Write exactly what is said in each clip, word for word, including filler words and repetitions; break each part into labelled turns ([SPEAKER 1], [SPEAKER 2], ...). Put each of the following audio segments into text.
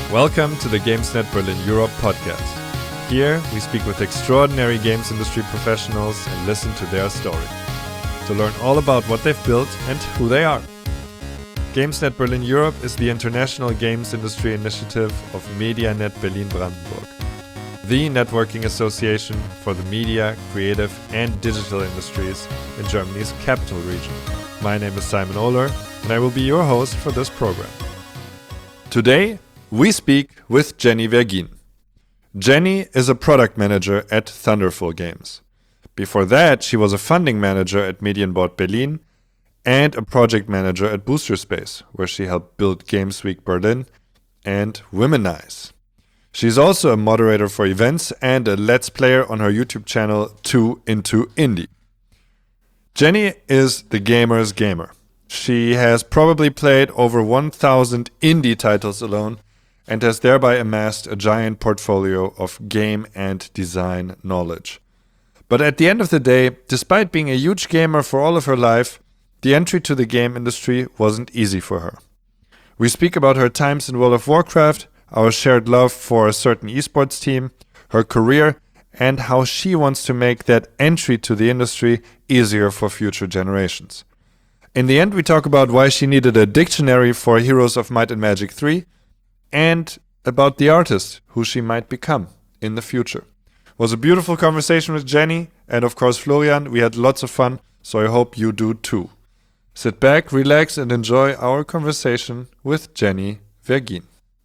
[SPEAKER 1] Welcome to the GamesNet Berlin Europe podcast. Here, we speak with extraordinary games industry professionals and listen to their story, to learn all about what they've built and who they are. GamesNet Berlin Europe is the international games industry initiative of MediaNet Berlin Brandenburg, the networking association for the media, creative and digital industries in Germany's capital region. My name is Simon Ohler, and I will be your host for this program. Today, we speak with Jenny Vergin. Jenny is a product manager at Thunderful Games. Before that, she was a funding manager at Medienbord Berlin and a project manager at Booster Space, where she helped build Games Week Berlin and Womanize. She's also a moderator for events and a Let's Player on her YouTube channel Two Into Indie. Jenny is the gamer's gamer. She has probably played over one thousand indie titles alone and has thereby amassed a giant portfolio of game and design knowledge. But at the end of the day, despite being a huge gamer for all of her life, the entry to the game industry wasn't easy for her. We speak about her times in World of Warcraft, our shared love for a certain esports team, her career, and how she wants to make that entry to the industry easier for future generations. In the end, we talk about why she needed a dictionary for Heroes of Might and Magic three, and about the artist who she might become in the future. It was a beautiful conversation with Jenny, and of course Florian. We had lots of fun, so I hope you do too. Sit back, relax, and enjoy our conversation with Jenny Vergin.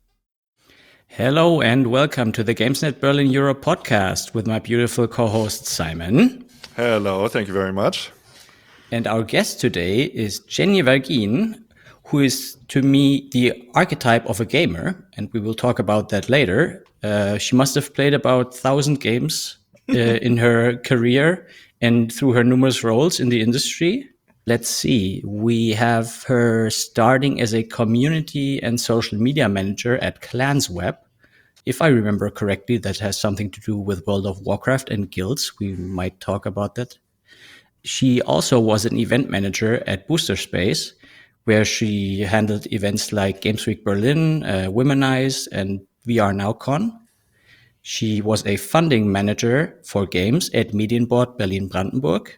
[SPEAKER 2] Hello and welcome to the GamesNet Berlin Europe podcast with my beautiful co-host Simon.
[SPEAKER 1] Hello, thank you very much.
[SPEAKER 2] And our guest today is Jenny Vergin, who is to me the archetype of a gamer, and we will talk about that later. Uh, she must have played about one thousand games uh, in her career and through her numerous roles in the industry. Let's see, we have her starting as a community and social media manager at ClansWeb. If I remember correctly, that has something to do with World of Warcraft and guilds. We might talk about that. She also was an event manager at Booster Space, where she handled events like Games Week Berlin, uh, Womanize, and V R Now Con. She was a funding manager for games at Medienbord Berlin Brandenburg.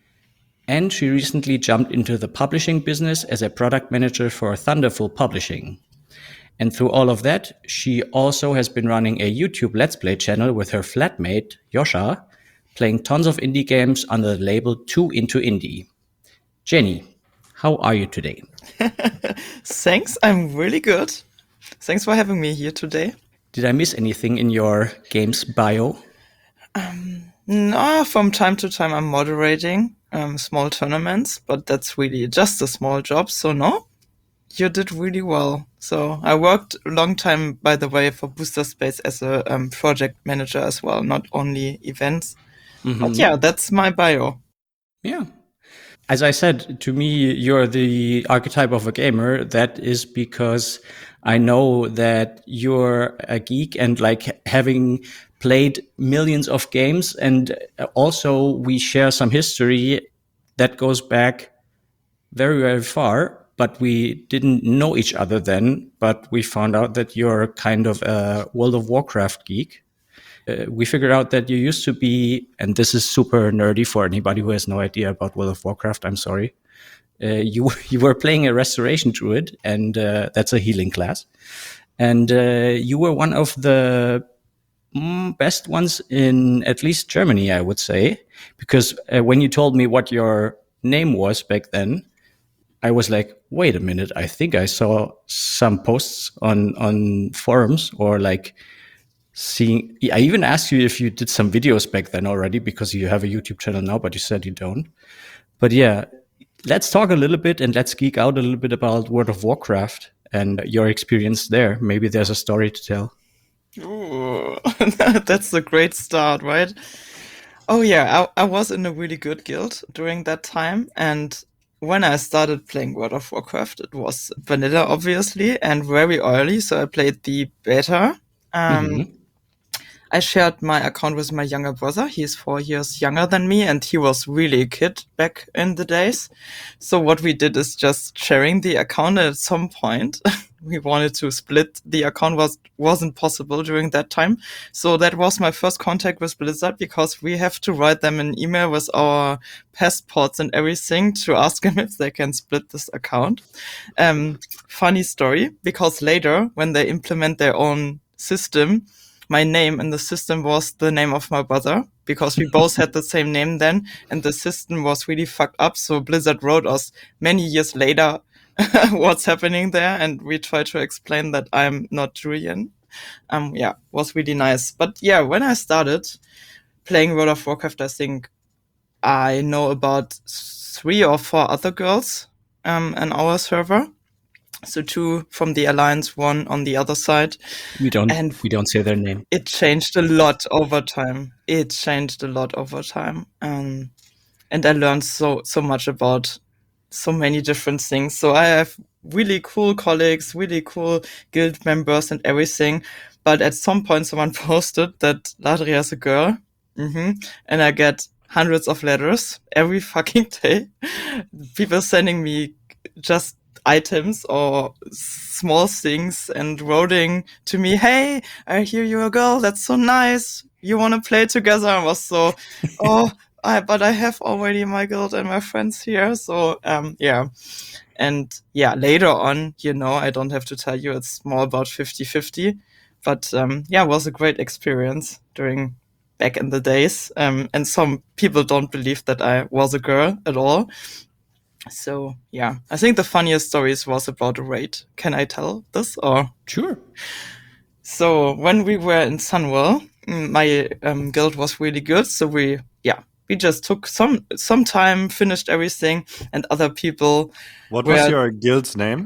[SPEAKER 2] And she recently jumped into the publishing business as a product manager for Thunderful Publishing. And through all of that, she also has been running a YouTube Let's Play channel with her flatmate, Yosha, playing tons of indie games under the label Two Into Indie. Jenny, how are you today?
[SPEAKER 3] Thanks, I'm really good. Thanks for having me here today.
[SPEAKER 2] Did I miss anything in your games bio?
[SPEAKER 3] Um, no, from time to time I'm moderating um, small tournaments, but that's really just a small job, so no, you did really well. So I worked a long time, by the way, for Booster Space as a um, project manager as well, not only events. Mm-hmm. But yeah, that's my bio.
[SPEAKER 2] Yeah. As I said, to me, you're the archetype of a gamer. That is because I know that you're a geek and like having played millions of games. And also we share some history that goes back very, very far, but we didn't know each other then. But we found out that you're kind of a World of Warcraft geek. Uh, we figured out that you used to be, and this is super nerdy for anybody who has no idea about World of Warcraft, I'm sorry. Uh, you you were playing a Restoration Druid, and uh, that's a healing class. And uh, you were one of the mm, best ones in at least Germany, I would say. Because uh, when you told me what your name was back then, I was like, wait a minute, I think I saw some posts on, on forums or like seeing, I even asked you if you did some videos back then already because you have a YouTube channel now, but you said you don't. But yeah, let's talk a little bit and let's geek out a little bit about World of Warcraft and your experience there. Maybe there's a story to tell.
[SPEAKER 3] Ooh, that's a great start, right? Oh yeah, I, I was in a really good guild during that time. And when I started playing World of Warcraft, it was vanilla, obviously, and very early. So I played the beta. Um, mm-hmm. I shared my account with my younger brother. He's four years younger than me, and he was really a kid back in the days. So what we did is just sharing the account. At some point, we wanted to split the account was wasn't possible during that time. So that was my first contact with Blizzard, because we have to write them an email with our passports and everything to ask them if they can split this account. Um, funny story, because later when they implement their own system, my name in the system was the name of my brother, because we both had the same name then, and the system was really fucked up. So Blizzard wrote us many years later what's happening there, and we tried to explain that I'm not Julian. Um, yeah, was really nice. But yeah, when I started playing World of Warcraft, I think I know about three or four other girls um, in our server. So two from the Alliance, one on the other side.
[SPEAKER 2] We don't
[SPEAKER 3] And
[SPEAKER 2] we don't say their name.
[SPEAKER 3] it changed a lot over time. It changed a lot over time. Um, and I learned so so much about so many different things. So I have really cool colleagues, really cool guild members and everything. But at some point someone posted that Ladria is a girl. Mm-hmm. And I get hundreds of letters every fucking day. People sending me just items or small things and writing to me, hey, I hear you're a girl, that's so nice, you want to play together? I was so, oh, I, but I have already my guild and my friends here, so um yeah. And yeah, later on, you know, I don't have to tell you, it's more about fifty-fifty, but um yeah, it was a great experience during back in the days, um and some people don't believe that I was a girl at all. So yeah, I think the funniest stories was about a raid. Can I tell this or?
[SPEAKER 2] Sure.
[SPEAKER 3] So when we were in Sunwell, my um, guild was really good. So we, yeah, we just took some some time, finished everything, and other people.
[SPEAKER 1] What
[SPEAKER 3] were...
[SPEAKER 1] was your guild's name?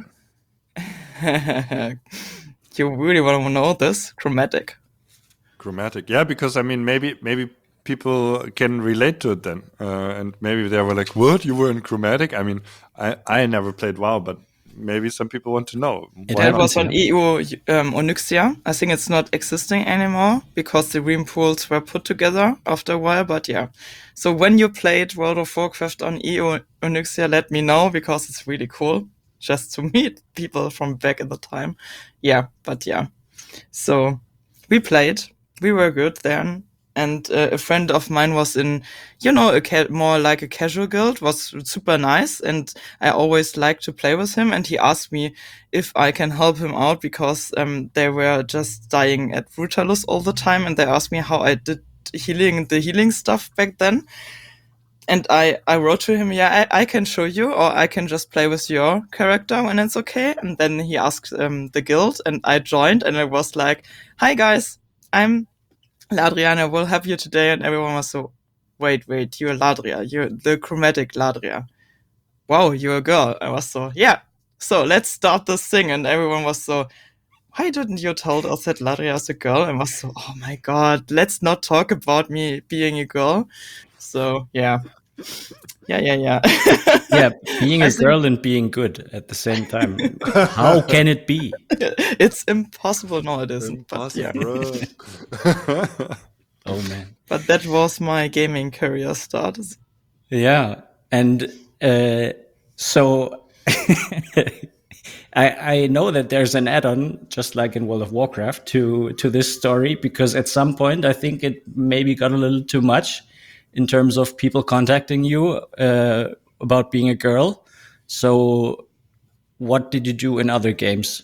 [SPEAKER 3] You really want to know this? Chromatic.
[SPEAKER 1] Chromatic, yeah, because I mean, maybe maybe. people can relate to it then, uh, and maybe they were like, "What? You were in Chromatic?" I mean, I, I never played WoW, but maybe some people want to know.
[SPEAKER 3] It Why was on E U um, Onyxia. I think it's not existing anymore because the Ream pools were put together after a while. But yeah, so when you played World of Warcraft on E U Onyxia, let me know, because it's really cool just to meet people from back in the time. Yeah, but yeah, so we played. We were good then. And uh, a friend of mine was in, you know, a ca- more like a casual guild, was super nice. And I always liked to play with him. And he asked me if I can help him out, because um, they were just dying at Brutalus all the time. And they asked me how I did healing, the healing stuff back then. And I, I wrote to him, yeah, I, I can show you, or I can just play with your character when it's okay. And then he asked um, the guild, and I joined. And I was like, hi, guys, I'm Ladria, I will help you today. And everyone was so, wait, wait, you're Ladria, you're the Chromatic Ladria. Wow, you're a girl. I was so, yeah, so let's start this thing. And everyone was so, why didn't you tell us that Ladria is a girl? And I was so, oh my god, let's not talk about me being a girl. So yeah, yeah, yeah, yeah.
[SPEAKER 2] Yeah, being a girl and being good at the same time. How can it be?
[SPEAKER 3] It's impossible. No, it isn't.
[SPEAKER 1] Impossible.
[SPEAKER 3] But yeah.
[SPEAKER 2] Oh man.
[SPEAKER 3] But that was my gaming career start.
[SPEAKER 2] Yeah, and uh, so I, I know that there's an add-on, just like in World of Warcraft, to to this story, because at some point I think it maybe got a little too much in terms of people contacting you uh, about being a girl. So what did you do in other games?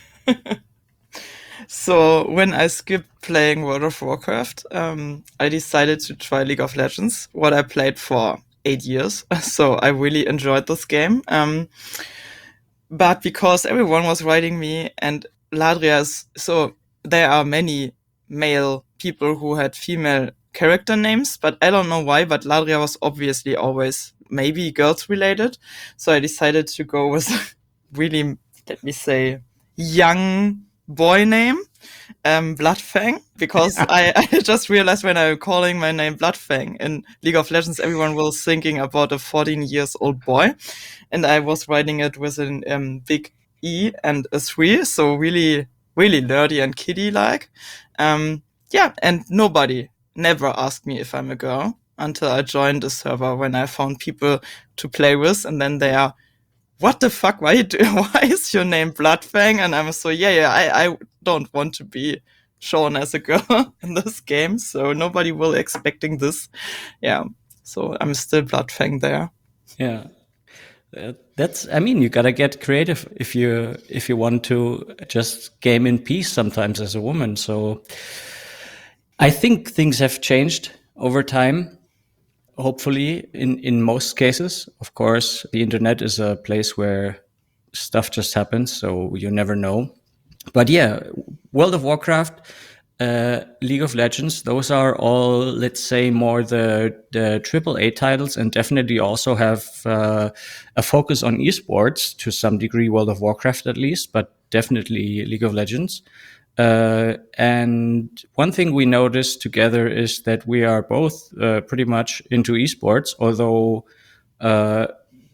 [SPEAKER 3] So when I skipped playing World of Warcraft, um, I decided to try League of Legends, what I played for eight years. So I really enjoyed this game. Um, but because everyone was writing me, and Ladria is, so there are many male people who had female character names, but I don't know why, but Ladria was obviously always maybe girls related. So I decided to go with really, let me say, young boy name, um, Bloodfang, because I, I just realized when I'm calling my name Bloodfang in League of Legends, everyone was thinking about a fourteen years old boy. And I was writing it with a um, big E and a three. So really, really nerdy and kiddie like. Um, yeah. And nobody never asked me if I'm a girl until I joined a server when I found people to play with. And then they are what the fuck? Why you do, why is your name Bloodfang? And I'm so, yeah, yeah, I, I don't want to be shown as a girl in this game, so nobody will expecting this. Yeah, so I'm still Bloodfang there.
[SPEAKER 2] Yeah. Uh, that's, I mean, you gotta get creative if you if you want to just game in peace sometimes as a woman. So I think things have changed over time. Hopefully, in in most cases, of course, the internet is a place where stuff just happens, so you never know. But yeah, World of Warcraft, uh, League of Legends, those are all, let's say, more the the triple A titles, and definitely also have uh, a focus on esports to some degree. World of Warcraft, at least, but definitely League of Legends. Uh, and one thing we noticed together is that we are both uh, pretty much into esports, although, uh,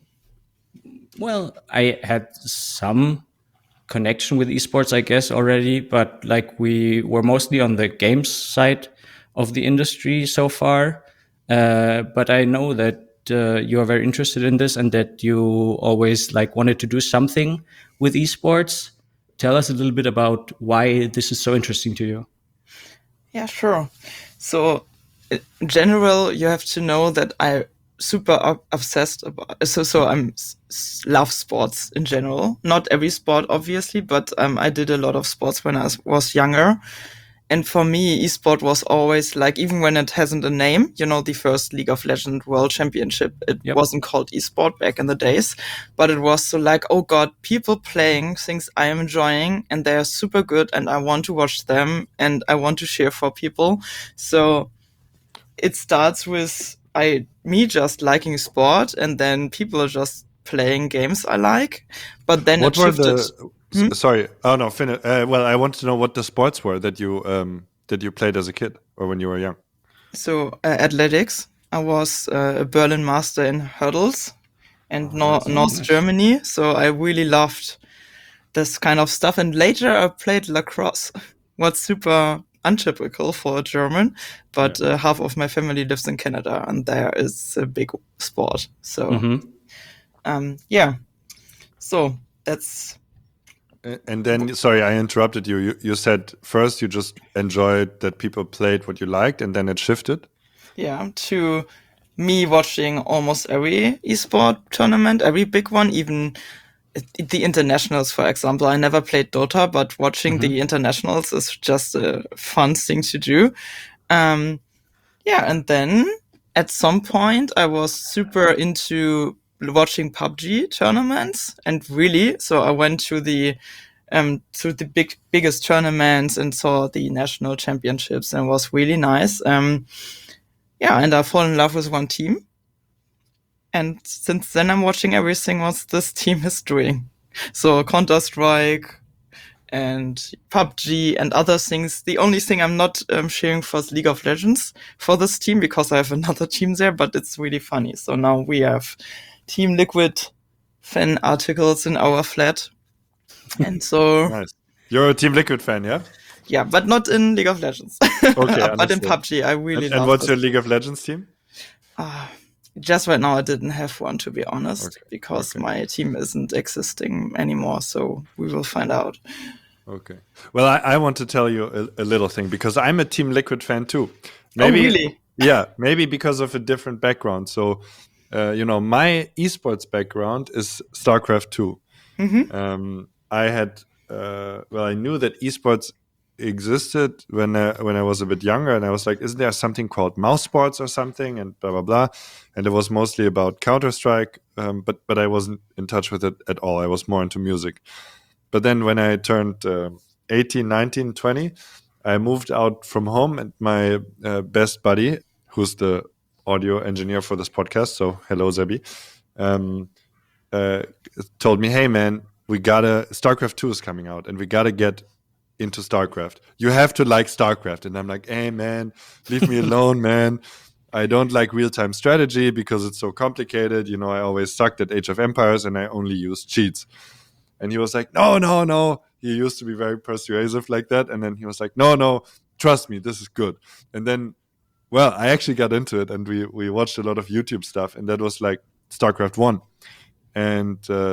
[SPEAKER 2] well, I had some connection with esports, I guess, already, but like we were mostly on the games side of the industry so far. Uh, but I know that uh, you are very interested in this and that you always like wanted to do something with esports. Tell us a little bit about why this is so interesting to you.
[SPEAKER 3] Yeah, sure. So, in general, you have to know that I super ob- obsessed about. So, so I'm s- love sports in general. Not every sport, obviously, but um, I did a lot of sports when I was, was younger. And for me, esport was always like, even when it hasn't a name, you know, the first League of Legends World Championship, it
[SPEAKER 2] Yep.
[SPEAKER 3] wasn't called esport back in the days, but it was so like, oh God, people playing things I am enjoying and they are super good and I want to watch them and I want to cheer for people. So it starts with I me just liking sport and then people are just playing games I like, but then
[SPEAKER 1] What
[SPEAKER 3] it
[SPEAKER 1] were
[SPEAKER 3] shifted.
[SPEAKER 1] the? s- Sorry. Oh no. Fin- uh, well, I want to know what the sports were that you um that you played as a kid or when you were young.
[SPEAKER 3] So uh, athletics. I was uh, a Berlin master in hurdles and
[SPEAKER 1] Oh,
[SPEAKER 3] Nor-
[SPEAKER 1] nice.
[SPEAKER 3] North
[SPEAKER 2] nice.
[SPEAKER 3] Germany. So I really loved this kind of stuff. And later I played lacrosse. What's super untypical for a German, but uh, half of my family lives in Canada, and there is a big sport. So
[SPEAKER 2] Mm-hmm.
[SPEAKER 3] um, yeah. So that's
[SPEAKER 1] A- And then, sorry, I interrupted you. You you said first you just enjoyed that people played what you liked, and then it shifted.
[SPEAKER 3] yeah to me watching almost every esport tournament, every big one, even the internationals, for example. I never played Dota, but watching the internationals is just a fun thing to do. Um, yeah, and then at some point I was super into watching P U B G tournaments, and really, so I went to the um to the big biggest tournaments and saw the national championships, and it was really nice. Um, yeah, and I fall in love with one team. And since then, I'm watching everything what this team is doing. So Counter Strike and P U B G and other things. The only thing I'm not um, cheering for is League of Legends for this team because I have another team there, but it's really funny. So now we have Team Liquid fan articles in our flat. And so,
[SPEAKER 1] Nice. You're a Team Liquid fan, yeah?
[SPEAKER 3] yeah, but not in League of Legends.
[SPEAKER 1] Okay,
[SPEAKER 3] But in
[SPEAKER 1] understood.
[SPEAKER 3] P U B G, I really
[SPEAKER 1] And, and
[SPEAKER 3] love
[SPEAKER 1] what's
[SPEAKER 3] it.
[SPEAKER 1] your League of Legends team?
[SPEAKER 3] Uh, just right now, I didn't have one, to be honest,
[SPEAKER 1] Okay,
[SPEAKER 3] because
[SPEAKER 1] okay.
[SPEAKER 3] my team isn't existing anymore. So we will find out.
[SPEAKER 1] Okay. Well, I, I want to tell you a, a little thing because I'm a Team Liquid fan too.
[SPEAKER 3] Oh,
[SPEAKER 1] Maybe,
[SPEAKER 3] really?
[SPEAKER 1] yeah, maybe because of a different background. So, uh, you know, my esports background is StarCraft two.
[SPEAKER 3] Mm-hmm.
[SPEAKER 1] Um, I had, uh, well, I knew that esports existed when uh, when I was a bit younger, and I was like, "Isn't there something called mouse sports or something?" And blah blah blah. And it was mostly about Counter Strike, um, but but I wasn't in touch with it at all. I was more into music. But then when I turned uh, eighteen, nineteen, twenty, I moved out from home, and my uh, best buddy, who's the audio engineer for this podcast, so hello Zebi, um, uh, told me, "Hey man, we gotta StarCraft two is coming out, and we gotta get into StarCraft. You have to like StarCraft." And I'm like, "Hey man, leave me alone, man. I don't like real-time strategy because it's so complicated. You know, I always sucked at Age of Empires, and I only use cheats." And he was like, "No, no, no." He used to be very persuasive like that, and then he was like, "No, no, trust me, this is good." And then, well, I actually got into it, and we we watched a lot of YouTube stuff, and that was like StarCraft one. And uh,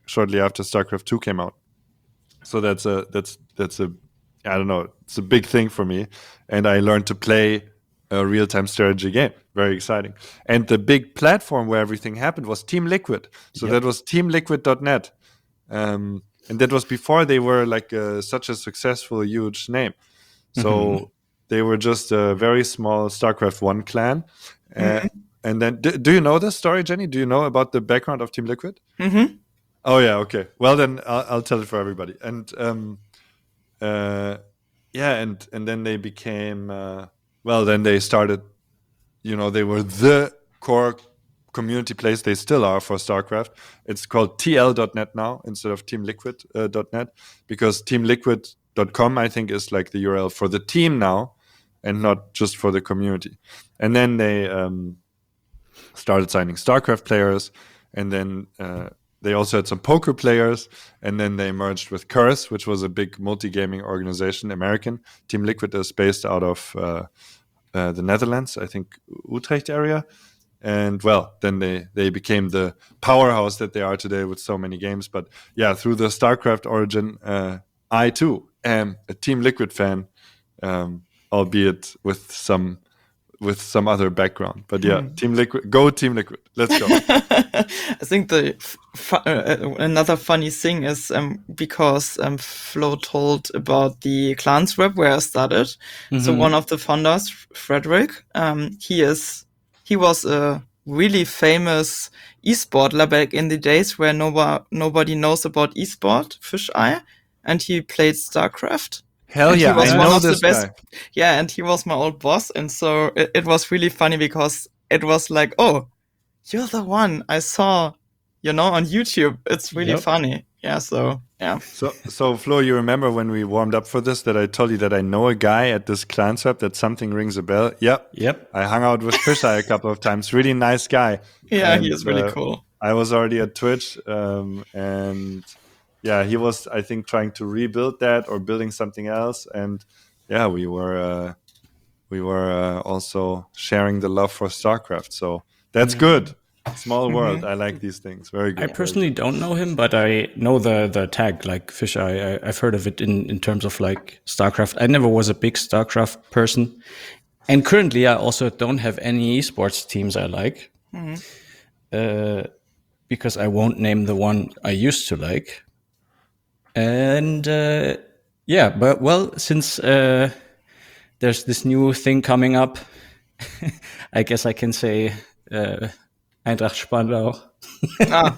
[SPEAKER 1] shortly after StarCraft two came out. So that's a that's that's a I don't know, it's a big thing for me, and I learned to play a real-time strategy game. Very exciting. And the big platform where everything happened was Team Liquid. So
[SPEAKER 2] Yep.
[SPEAKER 1] that was team liquid dot net. Um, and that was before they were like uh, such a successful, huge name. So
[SPEAKER 2] Mhm.
[SPEAKER 1] they were just a very small StarCraft one clan. Uh,
[SPEAKER 3] Mhm.
[SPEAKER 1] And then, do, do you know this story, Jenny? Do you know about the background of Team Liquid?
[SPEAKER 3] Mhm.
[SPEAKER 1] Oh yeah, okay. Well then, I'll, I'll tell it for everybody. And um, uh, yeah, and and then they became uh, well. Then they started. You know, they were the core community place. They still are for StarCraft. It's called T L dot net now instead of team liquid dot net uh, because team liquid dot com I think is like the U R L for the team now, and not just for the community. And then they um, started signing StarCraft players, and then uh, they also had some poker players, and then they merged with Curse, which was a big multi-gaming organization, American. Team Liquid is based out of uh, uh, the Netherlands, I think Utrecht area. And well, then they, they became the powerhouse that they are today with so many games. But yeah, through the StarCraft origin, uh, I too am a Team Liquid fan, um, albeit with some with some other background. But yeah,
[SPEAKER 3] Hmm.
[SPEAKER 1] Team Liquid, go Team Liquid. Let's go.
[SPEAKER 3] I think the fu- uh, another funny thing is um, because um, Flo told about the Clans web where I started. So
[SPEAKER 2] Mhm.
[SPEAKER 3] one of the founders, Frederick, um, he is he was a really famous esportler back in the days where nobody nobody knows about esport, Fisheye, and he played StarCraft.
[SPEAKER 1] Hell
[SPEAKER 3] And he
[SPEAKER 1] yeah, I
[SPEAKER 3] was one
[SPEAKER 1] know
[SPEAKER 3] of the
[SPEAKER 1] this
[SPEAKER 3] best.
[SPEAKER 1] guy.
[SPEAKER 3] Yeah, and he was my old boss, and so it, it was really funny because it was like, oh, you're the one I saw, you know, on YouTube. It's really
[SPEAKER 2] Yep.
[SPEAKER 3] funny. Yeah, so yeah.
[SPEAKER 1] So, so Flo, you remember when we warmed up for this that I told you that I know a guy at this Clans web that something rings a bell? Yep.
[SPEAKER 2] Yep.
[SPEAKER 1] I hung out with Fisheye a couple of times. Really nice guy.
[SPEAKER 3] Yeah,
[SPEAKER 1] And
[SPEAKER 3] he is really
[SPEAKER 1] uh,
[SPEAKER 3] cool.
[SPEAKER 1] I was already at Twitch, um, and yeah, he was, I think, trying to rebuild that or building something else. And yeah, we were uh, we were uh, also sharing the love for StarCraft. So that's good. Small world.
[SPEAKER 3] Mhm.
[SPEAKER 1] I like these things. Very good.
[SPEAKER 2] I
[SPEAKER 1] very
[SPEAKER 2] personally
[SPEAKER 1] good.
[SPEAKER 2] don't know him, but I know the the tag like fish. I, I I've heard of it in in terms of like StarCraft. I never was a big StarCraft person, and currently I also don't have any esports teams I like,
[SPEAKER 3] Mhm.
[SPEAKER 2] uh, because I won't name the one I used to like. And uh, yeah, but well, since uh, there's this new thing coming up, I guess I can say uh, Eintracht Spandau.
[SPEAKER 3] Ah.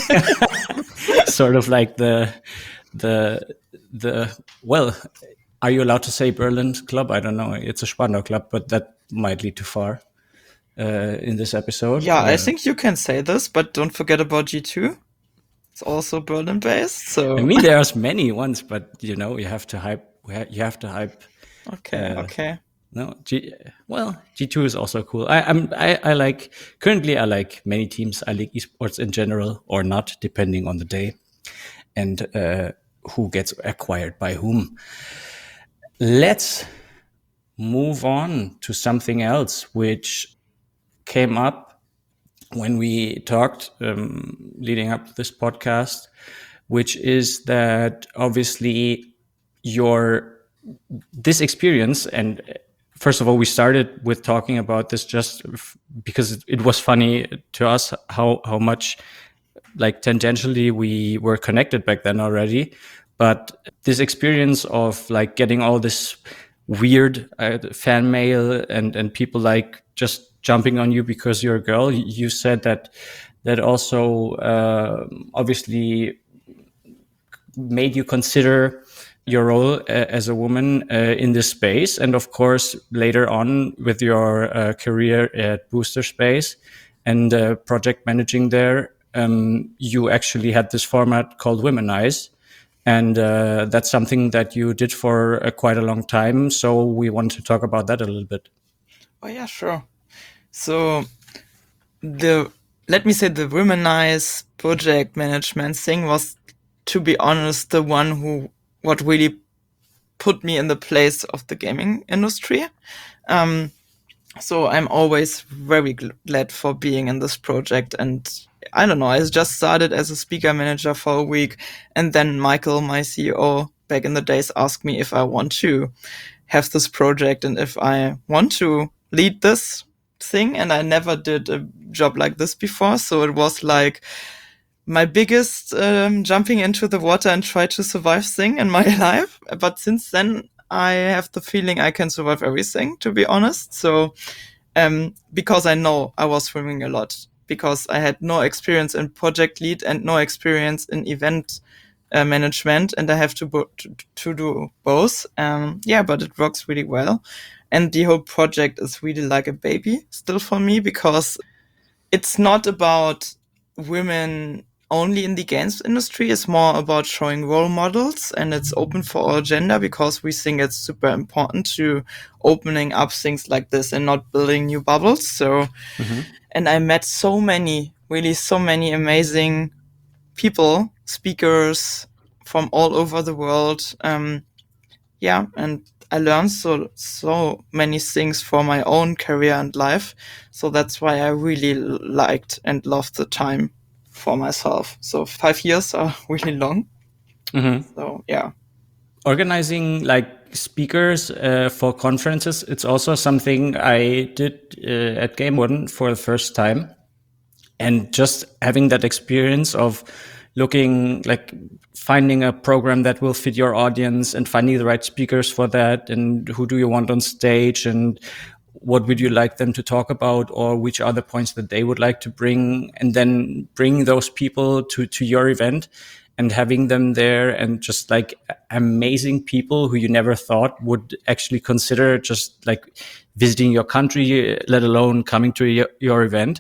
[SPEAKER 2] Sort of like the the the well, are you allowed to say Berlin club? I don't know. It's a Spandau club, but that might lead too far uh, in this episode.
[SPEAKER 3] Yeah, I
[SPEAKER 2] Uh,
[SPEAKER 3] think you can say this, but don't forget about G two. It's also Berlin based, so
[SPEAKER 2] I mean, there's many ones, but you know, you have to hype. You have to hype.
[SPEAKER 3] okay,
[SPEAKER 2] uh,
[SPEAKER 3] okay.
[SPEAKER 2] No, G, well, G two is also cool. I, I'm I, I like currently I like many teams. I like esports in general or not, depending on the day and uh, who gets acquired by whom. Let's move on to something else which came up when we talked um, leading up to this podcast, which is that obviously your this experience, and first of all, we started with talking about this just f- because it was funny to us how how much like tangentially we were connected back then already. But this experience of like getting all this weird uh, fan mail and and people like just jumping on you because you're a girl, you said that that also uh, obviously made you consider your role uh, as a woman uh, in this space. And of course, later on with your uh, career at Booster Space and uh, project managing there, um, you actually had this format called Womanize. And uh, that's something that you did for uh, quite a long time. So we want to talk about that a little bit.
[SPEAKER 3] Oh yeah, sure. So the let me say the Womanize project management thing was, to be honest, the one who what really put me in the place of the gaming industry. Um, So I'm always very gl- glad for being in this project. And I don't know, I just started as a speaker manager for a week. And then Michael, my C E O, back in the days, asked me if I want to have this project and if I want to lead this thing. And I never did a job like this before. So it was like my biggest um, jumping into the water and try to survive thing in my life. But since then, I have the feeling I can survive everything, to be honest. So, um, because I know I was swimming a lot, because I had no experience in project lead and no experience in event uh, management, and I have to, bo- to to do both. Um, yeah, but it works really well, and the whole project is really like a baby still for me, because it's not about women only in the games industry. It's more about showing role models, and it's open for all gender, because we think it's super important to opening up things like this and not building new bubbles. So,
[SPEAKER 2] Mm-hmm.
[SPEAKER 3] and I met so many, really so many amazing people, speakers from all over the world. Um, yeah, and I learned so so many things for my own career and life. So that's why I really liked and loved the time for myself. So five years are really long.
[SPEAKER 2] Mm-hmm.
[SPEAKER 3] So yeah.
[SPEAKER 2] Organizing like speakers uh, for conferences, it's also something I did uh, at Game One for the first time. And just having that experience of looking like finding a program that will fit your audience and finding the right speakers for that, and who do you want on stage, and what would you like them to talk about, or which are the points that they would like to bring, and then bring those people to to your event and having them there, and just like amazing people who you never thought would actually consider just like visiting your country, let alone coming to your, your event.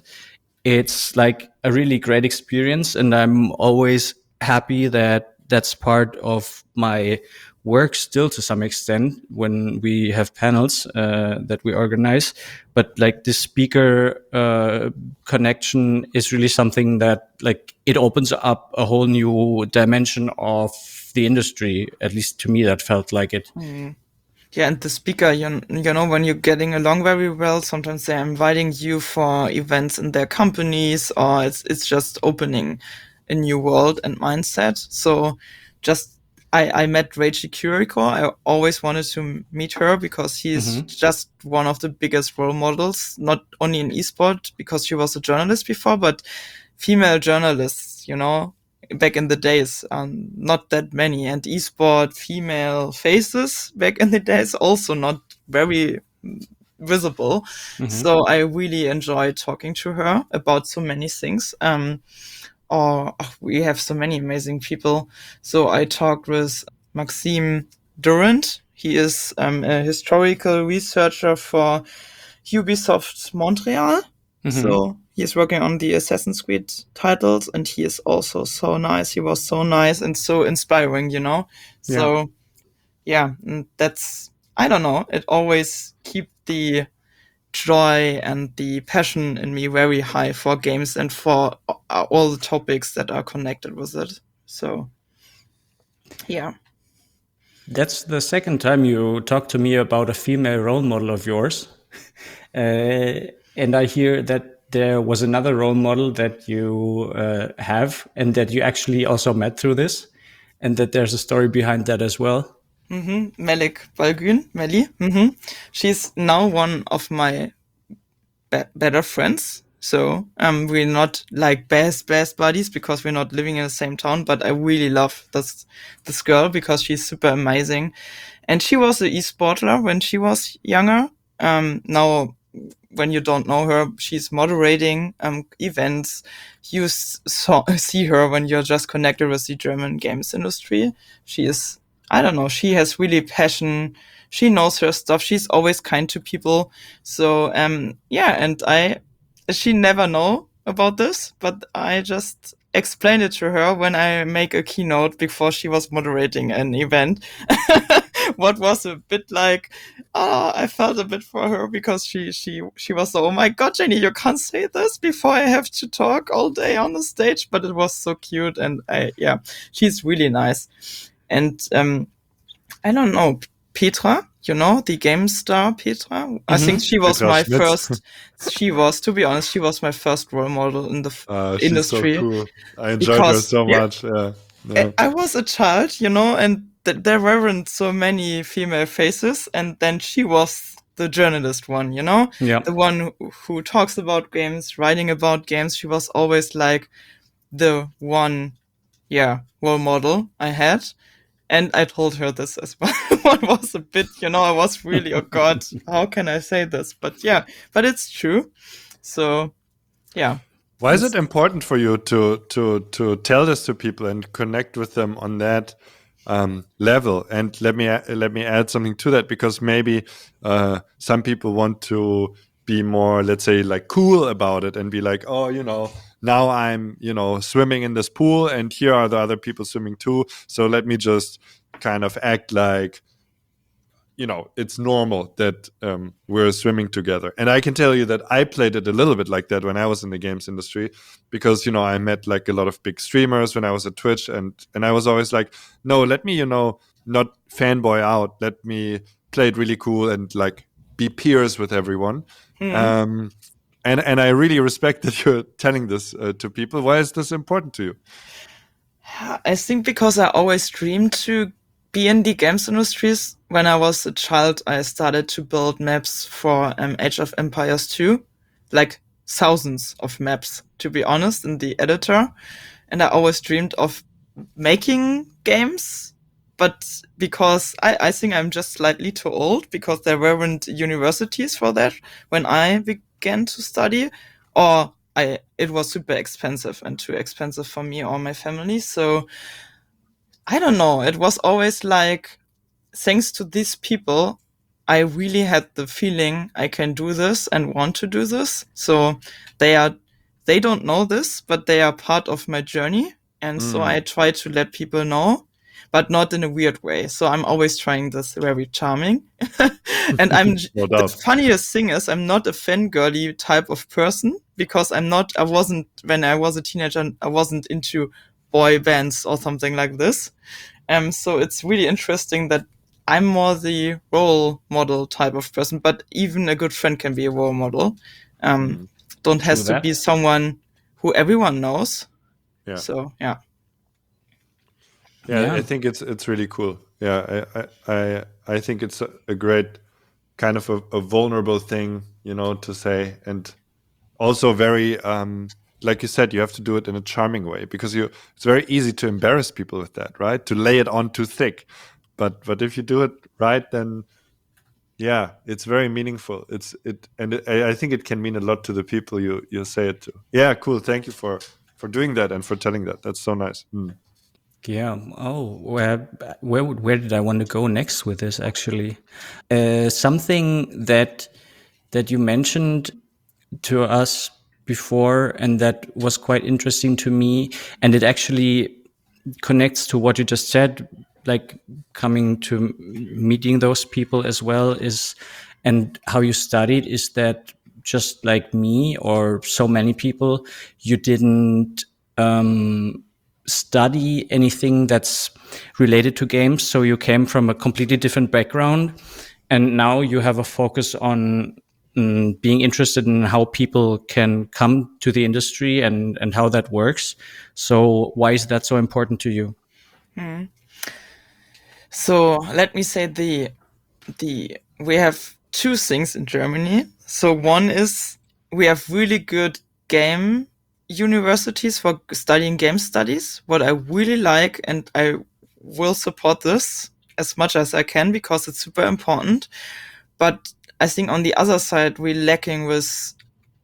[SPEAKER 2] It's like a really great experience, and I'm always happy that that's part of my work still to some extent when we have panels uh, that we organize. But like this speaker uh, connection is really something that like it opens up a whole new dimension of the industry. At least to me, that felt like it.
[SPEAKER 3] Mm. Yeah, and the speaker, you, you know, when you're getting along very well, sometimes they're inviting you for events in their companies, or it's it's just opening a new world and mindset. So just I, I met Reichi Kuriko. I always wanted to meet her because she's
[SPEAKER 2] Mm-hmm.
[SPEAKER 3] just one of the biggest role models, not only in esport because she was a journalist before, but female journalists, you know, back in the days, um, not that many, and esport female faces back in the days also not very visible.
[SPEAKER 2] Mm-hmm.
[SPEAKER 3] So I really enjoyed talking to her about so many things. Um, or oh, we have so many amazing people. So I talked with Maxime Durand. He is um, a historical researcher for Ubisoft Montreal.
[SPEAKER 2] Mm-hmm.
[SPEAKER 3] So he is working on the Assassin's Creed titles, and he is also so nice. He was so nice and so inspiring, you know.
[SPEAKER 2] Yeah.
[SPEAKER 3] So yeah, and that's I don't know. It always keep the joy and the passion in me very high for games and for all the topics that are connected with it. So yeah.
[SPEAKER 2] That's the second time you talked to me about a female role model of yours. Uh, and I hear that there was another role model that you uh, have, and that you actually also met through this, and that there's a story behind that as well.
[SPEAKER 3] Mm-hmm. Melik Balgun, Meli. Mm-hmm. She's now one of my be- better friends. So um, we're not like best best buddies because we're not living in the same town. But I really love this this girl because she's super amazing, and she was an esportler when she was younger. Um, now, when you don't know her, she's moderating um events. You s- saw, see her when you're just connected with the German games industry. She is, I don't know, she has really passion. She knows her stuff. She's always kind to people. So um yeah, and I she never know about this, but I just explained it to her when I make a keynote before she was moderating an event. What was a bit like, oh, I felt a bit for her because she she she was so, oh my god, Jenny, you can't say this before I have to talk all day on the stage. But it was so cute, and I yeah, she's really nice. And um I don't know, Petra. you know, the game star Petra. Mm-hmm. I think she was
[SPEAKER 1] Petra
[SPEAKER 3] my
[SPEAKER 1] Schmitz.
[SPEAKER 3] first. She was, to be honest, she was my first role model in the
[SPEAKER 1] uh,
[SPEAKER 3] industry.
[SPEAKER 1] She's so cool. I enjoyed her so
[SPEAKER 3] yeah,
[SPEAKER 1] much. Yeah, yeah.
[SPEAKER 3] I was a child, you know, and th- there weren't so many female faces, and then she was the journalist one, you know,
[SPEAKER 2] yeah.
[SPEAKER 3] the one who, who talks about games, writing about games. She was always like the one, yeah, role model I had. And I told her this as well. It was a bit, you know, I was really, oh God, how can I say this? But yeah, but it's true. So, yeah.
[SPEAKER 1] Why is it important for you to to to tell this to people and connect with them on that um, level? And let me let me add something to that, because maybe uh, some people want to be more, let's say, like cool about it and be like, oh, you know, now I'm, you know, swimming in this pool and here are the other people swimming too. So let me just kind of act like, you know, it's normal that um, we're swimming together. And I can tell you that I played it a little bit like that when I was in the games industry, because, you know, I met like a lot of big streamers when I was at Twitch, and, and I was always like, no, let me, you know, not fanboy out. Let me play it really cool and like be peers with everyone. Mm-hmm. Um, and, and I really respect that you're telling this uh, to people. Why is this important to you?
[SPEAKER 3] I think because I always dreamed to be in the games industries. When I was a child, I started to build maps for um, Age of Empires two, like thousands of maps, to be honest, in the editor. And I always dreamed of making games, but because I, I think I'm just slightly too old, because there weren't universities for that when I began to study, or I it was super expensive and too expensive for me or my family. So I don't know. It was always like, thanks to these people, I really had the feeling I can do this and want to do this. So they are, they don't know this, but they are part of my journey. And mm. so I try to let people know, but not in a weird way. So I'm always trying this very charming. And I'm, no the funniest thing is I'm not a fangirly type of person, because I'm not, I wasn't, when I was a teenager, I wasn't into boy bands or something like this. Um, so it's really interesting that I'm more the role model type of person, but even a good friend can be a role model. Um, mm. Don't has to be someone who everyone knows.
[SPEAKER 1] Yeah.
[SPEAKER 3] So yeah.
[SPEAKER 1] yeah. Yeah, I think it's it's really cool. Yeah, I I I think it's a, a great kind of a, a vulnerable thing, you know, to say, and also very um, like you said, you have to do it in a charming way, because you it's very easy to embarrass people with that, right? To lay it on too thick. But but if you do it right, then yeah, it's very meaningful. It's it and it, I think it can mean a lot to the people you you say it to. Yeah, cool. Thank you for for doing that and for telling that. That's so nice. Mm.
[SPEAKER 2] Yeah. Oh, where where where did I want to go next with this? Actually, uh, something that that you mentioned to us before, and that was quite interesting to me, and it actually connects to what you just said, like coming to meeting those people as well, is, and how you studied, is that just like me or so many people, you didn't um, study anything that's related to games. So you came from a completely different background, and now you have a focus on um, being interested in how people can come to the industry and, and how that works. So why is that so important to you?
[SPEAKER 3] Hmm. So let me say the the we have two things in Germany. So one is we have really good game universities for studying game studies, what I really like, and I will support this as much as I can because it's super important. But I think on the other side, we're lacking with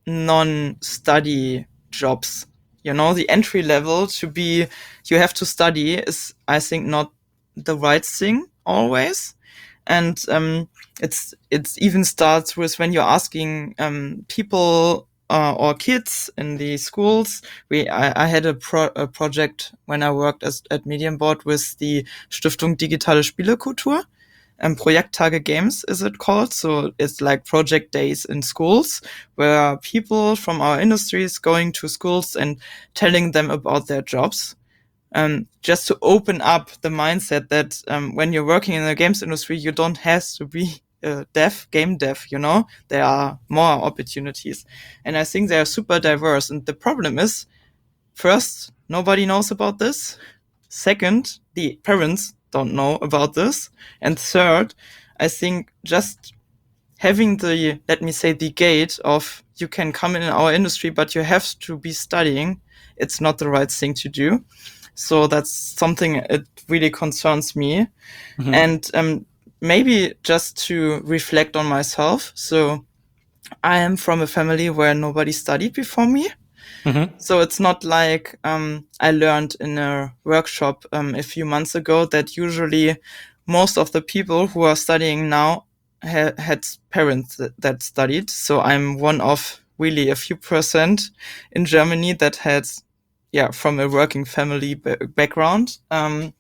[SPEAKER 3] non-study jobs. You know, the entry level to be, you have to study is, I think, not the right thing always. And um, it's it's even starts with when you're asking um, people uh, or kids in the schools. We I, I had a, pro- a project when I worked as, at Medienboard with the Stiftung Digitale Spielekultur. Um, Projekttage Games is it called. So it's like project days in schools where people from our industries going to schools and telling them about their jobs. um, just to open up the mindset that um, when you're working in the games industry, you don't have to be uh, dev, game dev, you know, there are more opportunities. And I think they are super diverse. And the problem is, first, nobody knows about this. Second, the parents don't know about this. And third, I think just having the, let me say, the gate of you can come in our industry, but you have to be studying, it's not the right thing to do. So that's something it really concerns me. Mm-hmm. And um, maybe just to reflect on myself. So I am from a family where nobody studied before me. Mm-hmm. So it's not like um, I learned in a workshop um, a few months ago that usually most of the people who are studying now ha- had parents that, that studied. So I'm one of really a few percent in Germany that had, yeah, from a working family b- background. Um,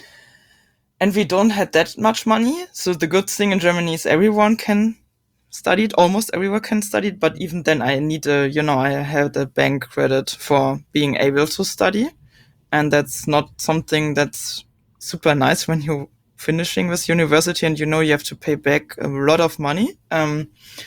[SPEAKER 3] and we don't have that much money. So the good thing in Germany is everyone can study it. Almost everyone can study it. But even then I need a, you know, I had a bank credit for being able to study. And that's not something that's super nice when you're finishing with university and you know you have to pay back a lot of money. Um,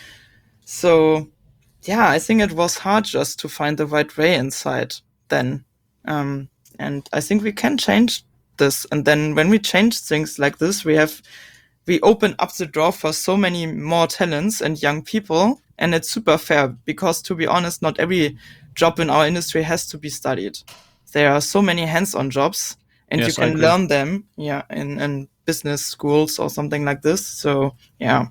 [SPEAKER 3] so, yeah, I think it was hard just to find the right way inside then. Um, and I think we can change this. And then when we change things like this, we have, we open up the door for so many more talents and young people. And it's super fair because, to be honest, not every job in our industry has to be studied. There are so many hands-on jobs and yes, you can learn them, yeah, in, in business schools or something like this. So, yeah.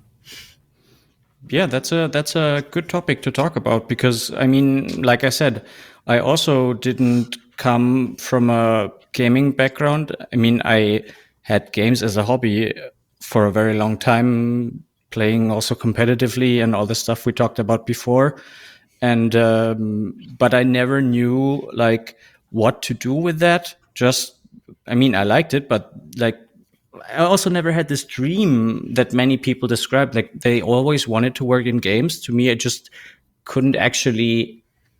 [SPEAKER 2] Yeah, that's a that's a good topic to talk about because, I mean, like I said, I also didn't come from a gaming background. I mean, I had games as a hobby for a very long time, playing also competitively and all the stuff we talked about before. And um, but I never knew like what to do with that. Just, I mean, I liked it, but like, I also never had this dream that many people describe. Like they always wanted to work in games. To me, I just couldn't actually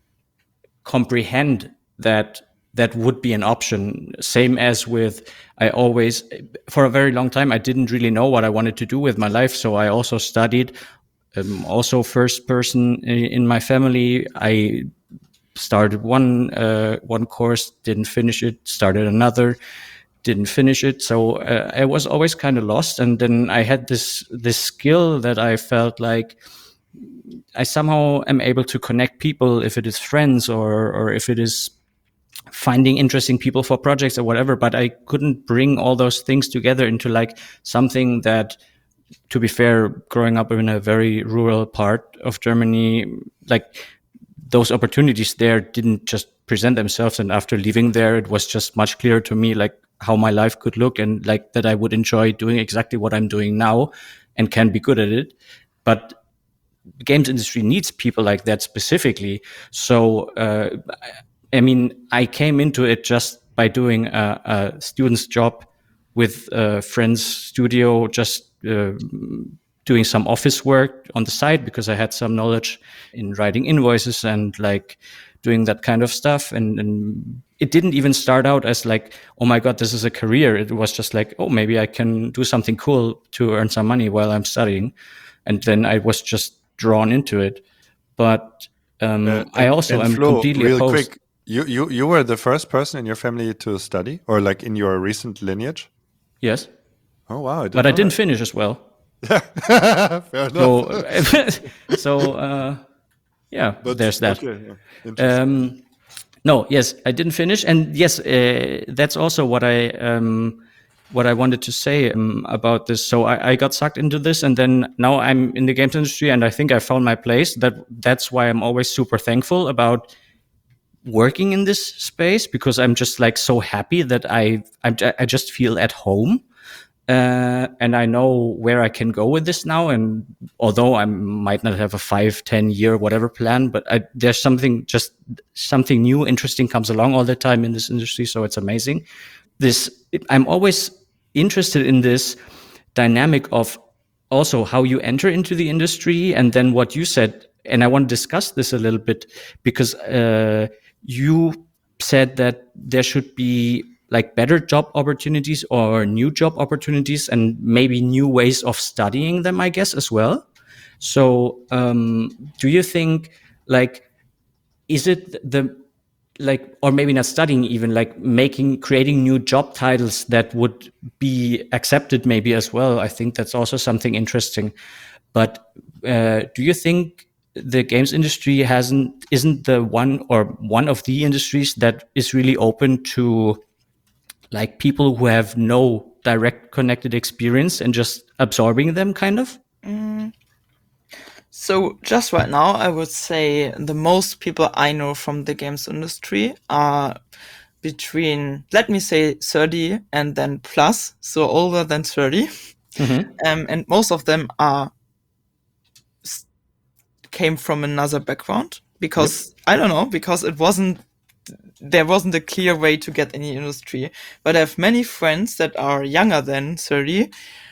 [SPEAKER 2] comprehend that that would be an option. Same as with, I always, for a very long time, I didn't really know what I wanted to do with my life. So I also studied, um, also first person in, in my family. I started one, uh, one course, didn't finish it, started another, didn't finish it. So uh, I was always kind of lost. And then I had this, this skill that I felt like I somehow am able to connect people, if it is friends or, or if it is finding interesting people for projects or whatever. But I couldn't bring all those things together into like something that, to be fair, growing up in a very rural part of Germany, like those opportunities there didn't just present themselves. And after leaving there, it was just much clearer to me, like how my life could look and like that I would enjoy doing exactly what I'm doing now and can be good at it. But the games industry needs people like that specifically. So, uh, I mean, I came into it just by doing a, a student's job with a friend's studio, just uh, doing some office work on the side because I had some knowledge in writing invoices and like doing that kind of stuff. And, and it didn't even start out as like, oh my God, this is a career. It was just like, oh, maybe I can do something cool to earn some money while I'm studying. And then I was just drawn into it. But um, uh, I also am
[SPEAKER 1] Flo,
[SPEAKER 2] completely
[SPEAKER 1] real
[SPEAKER 2] opposed.
[SPEAKER 1] Quick, you, you, you were the first person in your family to study, or like in your recent lineage?
[SPEAKER 2] Yes.
[SPEAKER 1] Oh, wow. I
[SPEAKER 2] but I didn't that. finish as well.
[SPEAKER 1] Fair enough.
[SPEAKER 2] So, so uh, yeah, but, there's that.
[SPEAKER 1] Okay, yeah.
[SPEAKER 2] Um, no, yes, I didn't finish. And yes, uh, that's also what I... Um, what I wanted to say um, about this. So I, I got sucked into this, and then now I'm in the games industry, and I think I found my place. That that's why I'm always super thankful about working in this space, because I'm just like so happy that I I'm, I just feel at home, uh, and I know where I can go with this now. And although I might not have a five, ten year whatever plan, but I, there's something just something new, interesting comes along all the time in this industry. So it's amazing. This, I'm always interested in this dynamic of also how you enter into the industry, and then what you said. And I want to discuss this a little bit because uh, you said that there should be like better job opportunities or new job opportunities and maybe new ways of studying them, I guess, as well. So um, do you think like, is it the like, or maybe not studying, even like making, creating new job titles that would be accepted maybe as well? I think that's also something interesting. But uh, do you think the games industry hasn't, isn't the one or one of the industries that is really open to like people who have no direct connected experience and just absorbing them kind of?
[SPEAKER 3] Mm. So just right now, I would say the most people I know from the games industry are between, let me say, thirty and then plus, so older than thirty.
[SPEAKER 2] Mm-hmm.
[SPEAKER 3] Um, and most of them are came from another background because yep. I don't know, because it wasn't, there wasn't a clear way to get any industry. But I have many friends that are younger than thirty,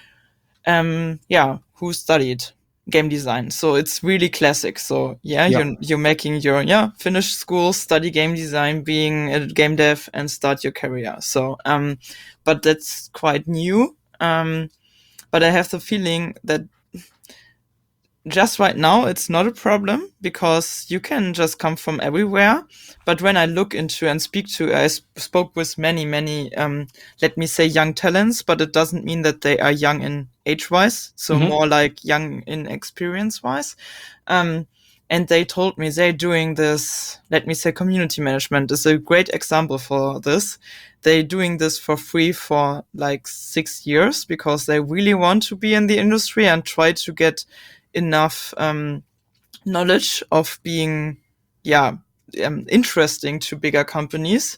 [SPEAKER 3] um, yeah, who studied game design. So it's really classic. So yeah, yep. you're you're making your yeah finish school, study game design, being a game dev, and start your career. So um, but that's quite new. Um, but I have the feeling that just right now, it's not a problem because you can just come from everywhere. But when I look into and speak to, I sp- spoke with many, many, um, let me say young talents, but it doesn't mean that they are young in age wise. So mm-hmm. more like young in experience wise. Um, and they told me they're doing this, let me say community management is a great example for this. They're doing this for free for like six years because they really want to be in the industry and try to get enough um, knowledge of being, yeah, um, interesting to bigger companies.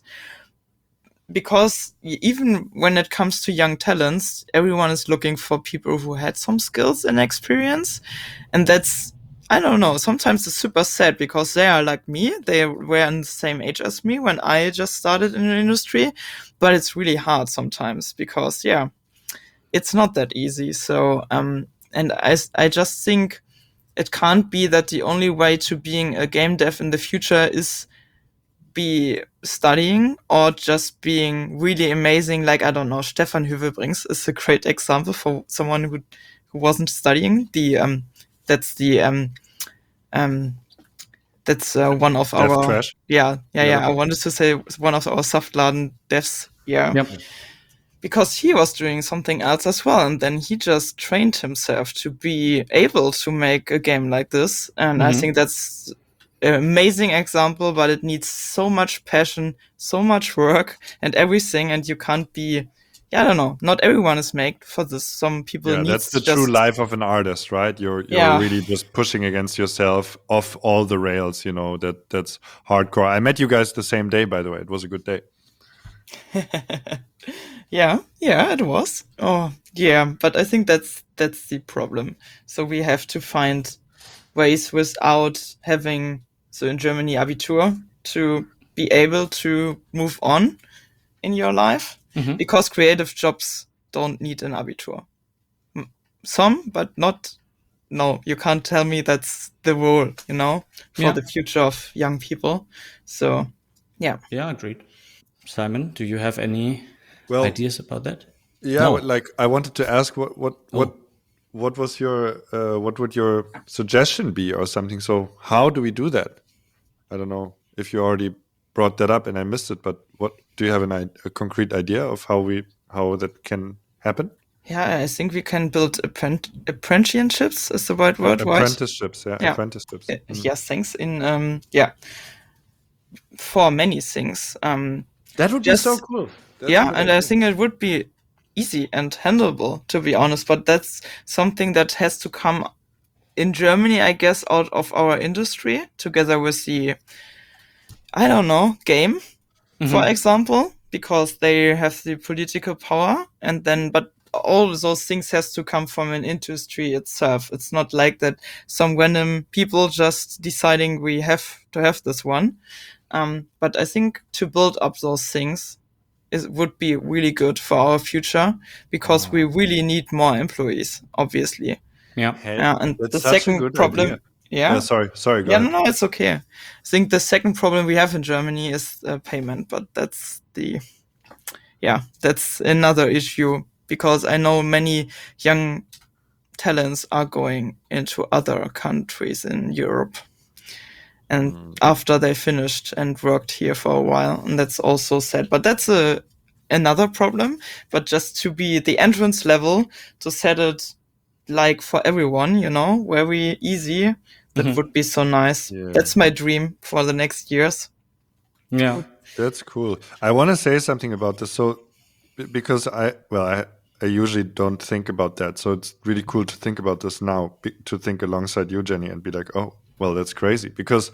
[SPEAKER 3] Because even when it comes to young talents, everyone is looking for people who had some skills and experience. And that's, I don't know, sometimes it's super sad because they are like me. They were in the same age as me when I just started in the industry. But it's really hard sometimes because, yeah, it's not that easy. So, um, and I, I just think it can't be that the only way to being a game dev in the future is be studying or just being really amazing. Like, I don't know, Stefan Hövelbrings is a great example for someone who who wasn't studying. The um, that's the um, um, that's uh, one of
[SPEAKER 1] Dev
[SPEAKER 3] our
[SPEAKER 1] trash.
[SPEAKER 3] yeah yeah yeah.
[SPEAKER 1] Yeah.
[SPEAKER 3] I wanted to say one of our Saftladen devs. Yeah.
[SPEAKER 2] Yep.
[SPEAKER 3] Because he was doing something else as well. And then he just trained himself to be able to make a game like this. And mm-hmm. I think that's an amazing example, but it needs so much passion, so much work and everything. And you can't be, yeah, I don't know, not everyone is made for this. Some people
[SPEAKER 1] yeah,
[SPEAKER 3] need
[SPEAKER 1] that's the
[SPEAKER 3] just,
[SPEAKER 1] true life of an artist, right? You're you're
[SPEAKER 3] yeah.
[SPEAKER 1] really just pushing against yourself off all the rails, you know, that that's hardcore. I met you guys the same day, by the way. It was a good day.
[SPEAKER 3] Yeah, yeah, it was. Oh, yeah, but I think that's that's the problem. So we have to find ways without having, so in Germany, Abitur, to be able to move on in your life, mm-hmm. because creative jobs don't need an Abitur. Some, but not, no, you can't tell me that's the rule, you know, for yeah. the future of young people. So, yeah.
[SPEAKER 2] Yeah, agreed. Simon, do you have any
[SPEAKER 1] well,
[SPEAKER 2] ideas about that?
[SPEAKER 1] Yeah, no. like I wanted to ask what what oh. what what was your uh, what would your suggestion be or something? So how do we do that? I don't know if you already brought that up and I missed it, but what do you have an a concrete idea of how we how that can happen?
[SPEAKER 3] Yeah, I think we can build apprent- apprenticeships is the right word,
[SPEAKER 1] oh,
[SPEAKER 3] right?
[SPEAKER 1] Apprenticeships, yeah, yeah. apprenticeships.
[SPEAKER 3] Uh, mm. Yes, thanks. In um, yeah, for many things. Um,
[SPEAKER 1] that would just, be so cool.
[SPEAKER 3] That's yeah, and idea. I think it would be easy and handleable, to be honest. But that's something that has to come in Germany, I guess, out of our industry, together with the, I don't know, game, mm-hmm. for example, because they have the political power, and then, but all those things has to come from an industry itself. It's not like that some random people just deciding we have to have this one. Um, but I think to build up those things is would be really good for our future, because oh. we really need more employees, obviously.
[SPEAKER 2] Yeah.
[SPEAKER 3] Hey, uh, and the second problem, idea. yeah.
[SPEAKER 1] yeah. Sorry, sorry. Go
[SPEAKER 3] yeah,
[SPEAKER 1] ahead.
[SPEAKER 3] no, no, it's okay. I think the second problem we have in Germany is uh, payment, but that's the, yeah, that's another issue, because I know many young talents are going into other countries in Europe, and
[SPEAKER 1] Mm.
[SPEAKER 3] after they finished and worked here for a while, and that's also sad. But that's a another problem. But just to be the entrance level, to set it like for everyone, you know, very easy, that
[SPEAKER 2] Mhm.
[SPEAKER 3] would be so nice.
[SPEAKER 1] Yeah.
[SPEAKER 3] That's my dream for the next years.
[SPEAKER 2] Yeah.
[SPEAKER 1] That's cool. I want to say something about this. So, b- because I, well, I, I usually don't think about that. So it's really cool to think about this now, be, to think alongside you, Jenny, and be like, oh, well, that's crazy. Because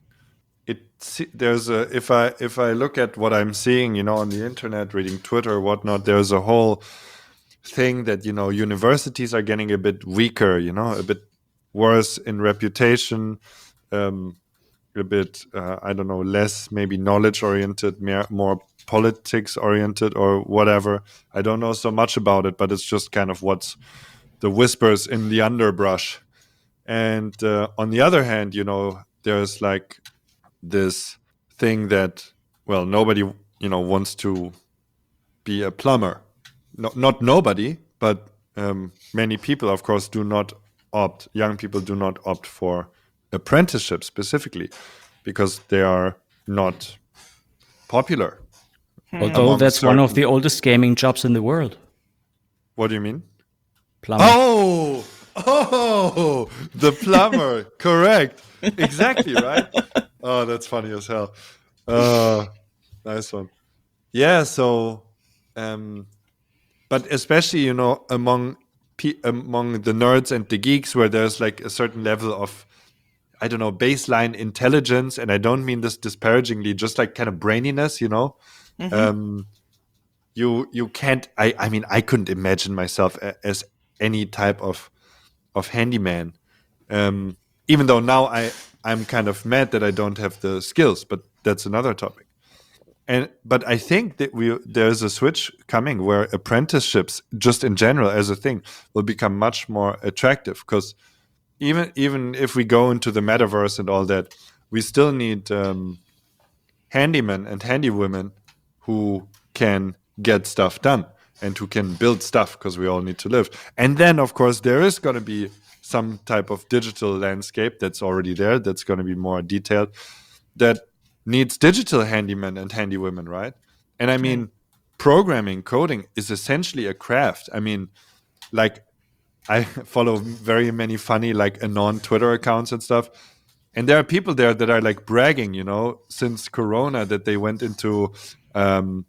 [SPEAKER 1] it se- there's a if I if I look at what I'm seeing, you know, on the internet, reading Twitter or whatnot, there's a whole thing that, you know, universities are getting a bit weaker, you know, a bit worse in reputation. Um, a bit uh, I don't know, less maybe knowledge oriented, more, more politics oriented or whatever. I don't know so much about it, but it's just kind of what's the whispers in the underbrush. And uh, on the other hand, you know, there's like this thing that, well, nobody, you know, wants to be a plumber. No, not nobody, but um, many people, of course, do not opt, young people do not opt for apprenticeship specifically, because they are not popular
[SPEAKER 2] Although
[SPEAKER 1] among
[SPEAKER 2] that's one of
[SPEAKER 1] certain.
[SPEAKER 2] the oldest gaming jobs in the world.
[SPEAKER 1] What do you mean?
[SPEAKER 2] Plumber.
[SPEAKER 1] Oh, oh, the plumber. Correct. Exactly, right? Oh, that's funny as hell. Uh, nice one. Yeah, so, um, but especially, you know, among pe- among the nerds and the geeks, where there's like a certain level of, I don't know, baseline intelligence, and I don't mean this disparagingly, just like kind of braininess, you know.
[SPEAKER 3] Mhm.
[SPEAKER 1] Um, you you can't. I I mean, I couldn't imagine myself a, as any type of of handyman. Um, even though now I I'm kind of mad that I don't have the skills, but that's another topic. And but I think that we there's a switch coming where apprenticeships, just in general as a thing, will become much more attractive, because even even if we go into the metaverse and all that, we still need um, handymen and handywomen who can get stuff done and who can build stuff, because we all need to live. And then, of course, there is going to be some type of digital landscape that's already there, that's going to be more detailed, that needs digital handymen and handywomen, right? And I mean, programming, coding is essentially a craft. I mean, like, I follow very many funny, like, anon Twitter accounts and stuff. And there are people there that are like bragging, you know, since Corona, that they went into um,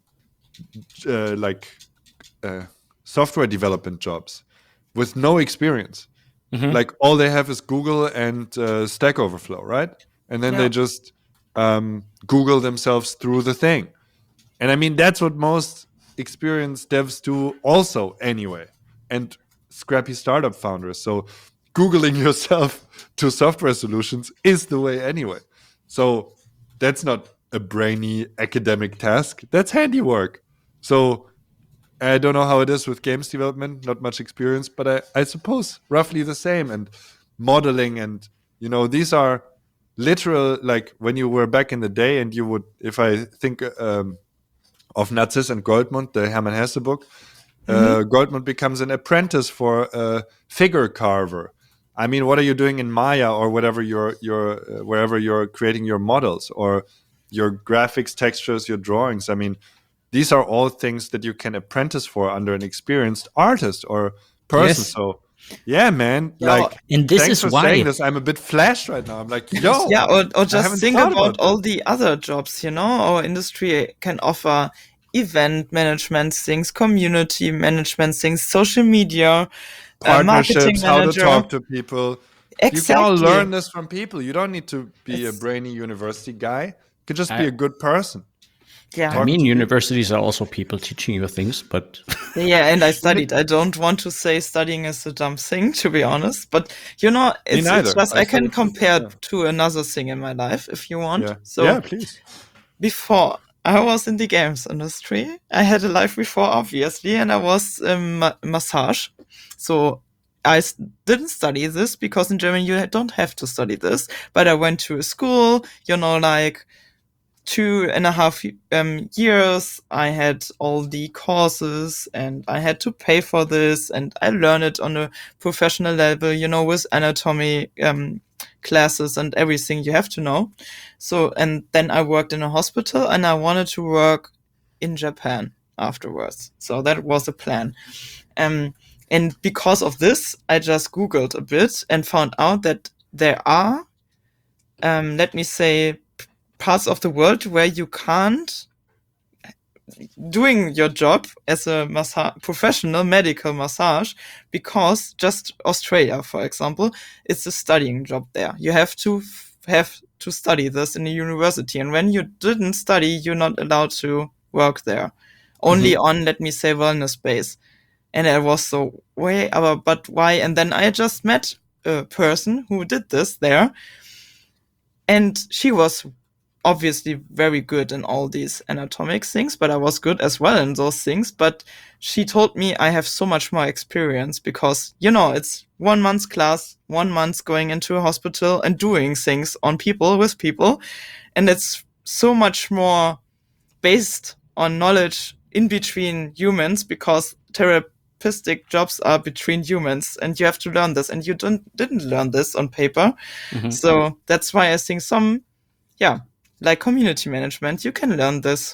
[SPEAKER 1] uh, like uh, software development jobs with no experience.
[SPEAKER 2] Mhm.
[SPEAKER 1] Like all they have is Google and uh, Stack Overflow, right? And then
[SPEAKER 3] Yeah.
[SPEAKER 1] they just um, Google themselves through the thing. And I mean, that's what most experienced devs do also anyway. And scrappy startup founders. So Googling yourself to software solutions is the way anyway. So that's not a brainy academic task. That's handiwork. So I don't know how it is with games development, not much experience, but I, I suppose roughly the same. And modeling, and, you know, these are literal, like when you were back in the day and you would, if I think um, of Narziss and Goldmund, the Hermann Hesse book, uh, Goldmund becomes an apprentice for a figure carver. I mean, what are you doing in Maya or whatever you're, you're, uh, wherever you're creating your models or your graphics, textures, your drawings? I mean, these are all things that you can apprentice for under an experienced artist or person.
[SPEAKER 2] Yes.
[SPEAKER 1] So, yeah, man,
[SPEAKER 3] Yeah,
[SPEAKER 1] like,
[SPEAKER 2] And this
[SPEAKER 1] thanks
[SPEAKER 2] is
[SPEAKER 1] for
[SPEAKER 2] why.
[SPEAKER 1] saying this. I'm a bit flashed right now. I'm like, yo,
[SPEAKER 3] Yeah, or, or
[SPEAKER 1] I
[SPEAKER 3] just
[SPEAKER 1] haven't
[SPEAKER 3] think
[SPEAKER 1] thought
[SPEAKER 3] about,
[SPEAKER 1] about
[SPEAKER 3] all
[SPEAKER 1] that.
[SPEAKER 3] the other jobs, you know, our industry can offer event management things, community management things, social media, uh, marketing
[SPEAKER 1] Partnerships, how to
[SPEAKER 3] manager.
[SPEAKER 1] talk to people. You can all
[SPEAKER 3] Exactly.
[SPEAKER 1] learn this from people. You don't need to be a
[SPEAKER 3] It's-
[SPEAKER 1] brainy university guy. You could just be
[SPEAKER 2] I-
[SPEAKER 1] a good person.
[SPEAKER 3] Yeah.
[SPEAKER 2] I
[SPEAKER 1] Talk
[SPEAKER 2] mean,
[SPEAKER 1] to people.
[SPEAKER 2] universities are also people teaching you things, but
[SPEAKER 3] Yeah, and I studied. I don't want to say studying is a dumb thing, to be honest. But, you know, it's, it's
[SPEAKER 1] neither.
[SPEAKER 3] just,
[SPEAKER 1] I
[SPEAKER 3] I can
[SPEAKER 1] studied too,
[SPEAKER 3] compare
[SPEAKER 1] yeah.
[SPEAKER 3] to another thing in my life, if you want.
[SPEAKER 1] Yeah.
[SPEAKER 3] So
[SPEAKER 1] yeah, please.
[SPEAKER 3] before I was in the games industry, I had a life before, obviously, and I was um, ma- massage. So I s- didn't study this, because in Germany you don't have to study this. But I went to a school, you know, like two and a half um, years, I had all the courses and I had to pay for this, and I learned it on a professional level, you know, with anatomy um, classes and everything you have to know. So, and then I worked in a hospital, and I wanted to work in Japan afterwards. So that was the plan. Um, and because of this, I just Googled a bit and found out that there are, um, let me say, parts of the world where you can't doing your job as a massa- professional medical massage, because just Australia, for example, it's a studying job there. You have to f- have to study this in a university, and when you didn't study, you're not allowed to work there. Only
[SPEAKER 2] Mhm.
[SPEAKER 3] on, let me say, wellness base. And I was so, wait, aber, but why? And then I just met a person who did this there, and she was obviously very good in all these anatomic things, but I was good as well in those things. But she told me I have so much more experience because, you know, it's one month's class, one month going into a hospital and doing things on people with people. And it's so much more based on knowledge in between humans, because therapeutic jobs are between humans and you have to learn this, and you don't, didn't learn this on paper.
[SPEAKER 2] Mhm.
[SPEAKER 3] So that's why I think some, yeah, like community management, you can learn this,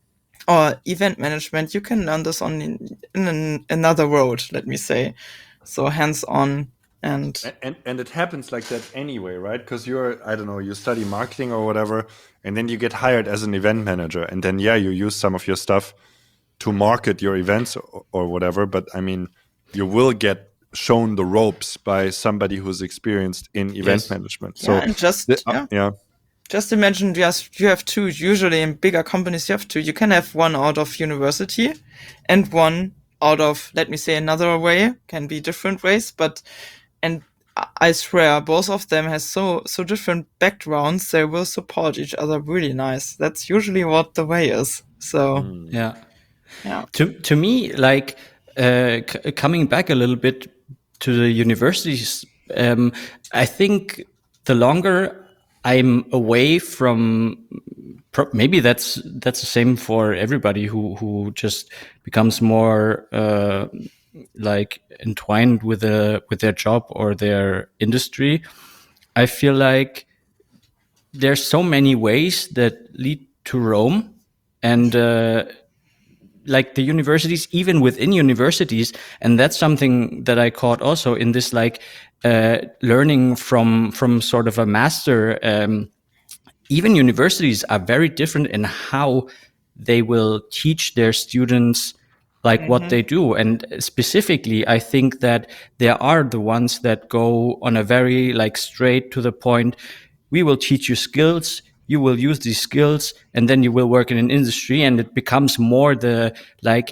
[SPEAKER 3] or event management, you can learn this on in, in an, another road, let me say. So hands on, and
[SPEAKER 1] A- And and it happens like that anyway, right? Because you're, I don't know, you study marketing or whatever, and then you get hired as an event manager, and then yeah, you use some of your stuff to market your events or, or whatever. But I mean, you will get shown the ropes by somebody who's experienced in event
[SPEAKER 2] Yes.
[SPEAKER 1] management.
[SPEAKER 3] yeah,
[SPEAKER 1] So
[SPEAKER 3] and just
[SPEAKER 1] the- uh,
[SPEAKER 3] yeah,
[SPEAKER 1] yeah,
[SPEAKER 3] just imagine just you have two. Usually in bigger companies, you have two. You can have one out of university, and one out of, let me say, another way. Can be different ways, but and I- I swear both of them has so so different backgrounds. They will support each other really nice. That's usually what the way is. So
[SPEAKER 2] Yeah.
[SPEAKER 3] yeah.
[SPEAKER 2] To to me, like uh, c- coming back a little bit to the universities, um, I think the longer I'm away from, pro- maybe that's that's the same for everybody who who just becomes more uh, like entwined with a with their job or their industry. I feel like there's so many ways that lead to Rome, and uh, like the universities, even within universities, and that's something that I caught also in this, like uh, learning from from sort of a master. Um, even universities are very different in how they will teach their students like what
[SPEAKER 3] Mm-hmm.
[SPEAKER 2] they do. And specifically, I think that there are the ones that go on a very like straight to the point. We will teach you skills, you will use these skills, and then you will work in an industry. And it becomes more the like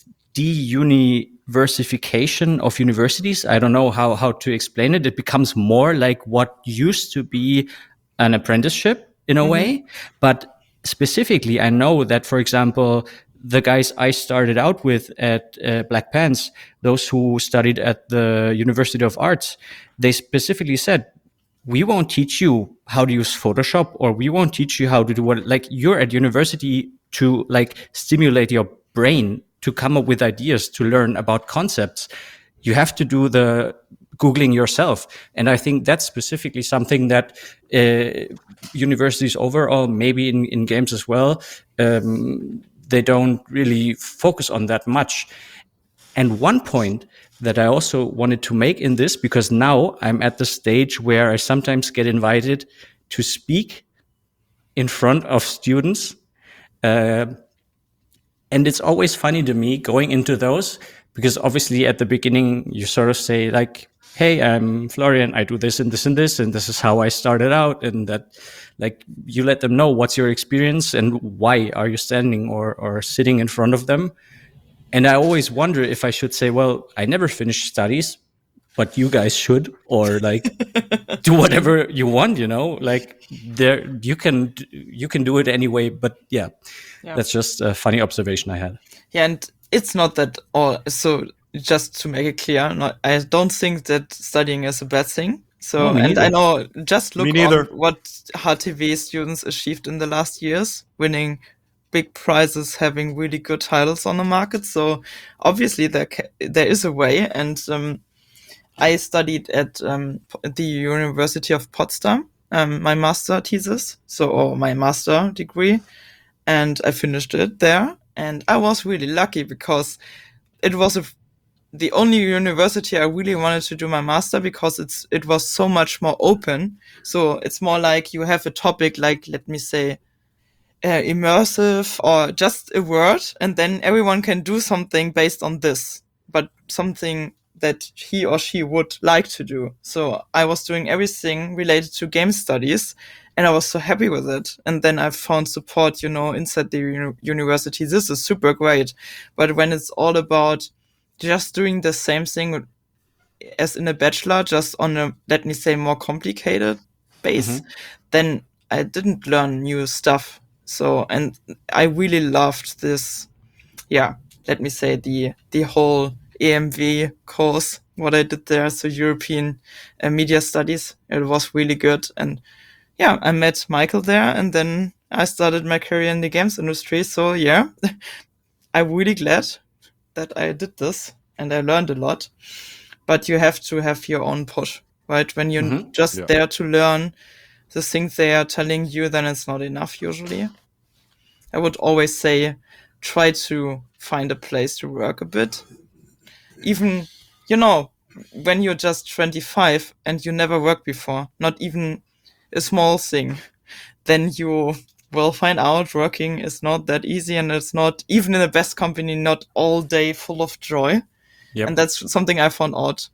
[SPEAKER 2] de-universification of universities. I don't know how, how to explain it. It becomes more like what used to be an apprenticeship in a
[SPEAKER 3] Mm-hmm.
[SPEAKER 2] way. But specifically, I know that, for example, the guys I started out with at uh, Black Pants, those who studied at the University of Arts, they specifically said, we won't teach you how to use Photoshop, or we won't teach you how to do what, like, you're at university to like stimulate your brain to come up with ideas, to learn about concepts. You have to do the Googling yourself. And I think that's specifically something that uh, universities overall, maybe in, in games as well, um, they don't really focus on that much. And one point that I also wanted to make in this, because now I'm at the stage where I sometimes get invited to speak in front of students. Uh, and it's always funny to me going into those, because obviously at the beginning you sort of say like, hey, I'm Florian, I do this and this and this, and this is how I started out. And that, like, you let them know what's your experience and why are you standing or, or sitting in front of them. And I always wonder if I should say, well, I never finished studies, but you guys should, or like do whatever you want, you know, like there, you can, you can do it anyway. But yeah,
[SPEAKER 3] Yeah.
[SPEAKER 2] that's just a funny observation I had.
[SPEAKER 3] Yeah, and it's not that all. So just to make it clear, not, I don't think that studying is a bad thing. So,
[SPEAKER 2] Oh, me
[SPEAKER 3] and I
[SPEAKER 2] neither.
[SPEAKER 3] know, just
[SPEAKER 1] Me
[SPEAKER 3] look
[SPEAKER 1] neither.
[SPEAKER 3] on what H T V students achieved in the last years, winning big prizes, having really good titles on the market. So obviously there ca- there is a way. And um, I studied at um, P- the University of Potsdam, um, my master thesis, so or my master degree, and I finished it there. And I was really lucky because it was a the only university I really wanted to do my master, because it's it was so much more open. So it's more like you have a topic like, let me say, uh, immersive or just a word, and then everyone can do something based on this, but something that he or she would like to do. So I was doing everything related to game studies, and I was so happy with it. And then I found support, you know, inside the uni- university. This is super great. But when it's all about just doing the same thing as in a bachelor, just on a, let me say, more complicated base, then I didn't learn new stuff. So, and I really loved this, yeah, let me say, the the whole E M V course, what I did there, so European uh, Media Studies. It was really good. And yeah, I met Michael there, and then I started my career in the games industry. So yeah, I'm really glad that I did this, and I learned a lot. But you have to have your own push, right? When you're just
[SPEAKER 1] Yeah.
[SPEAKER 3] there to learn the things they are telling you, then it's not enough usually. I would always say, try to find a place to work a bit. Even, you know, when you're just twenty-five and you never worked before, not even a small thing, then you will find out working is not that easy, and it's not, even in the best company, not all day full of joy.
[SPEAKER 2] Yep.
[SPEAKER 3] And that's something I found out.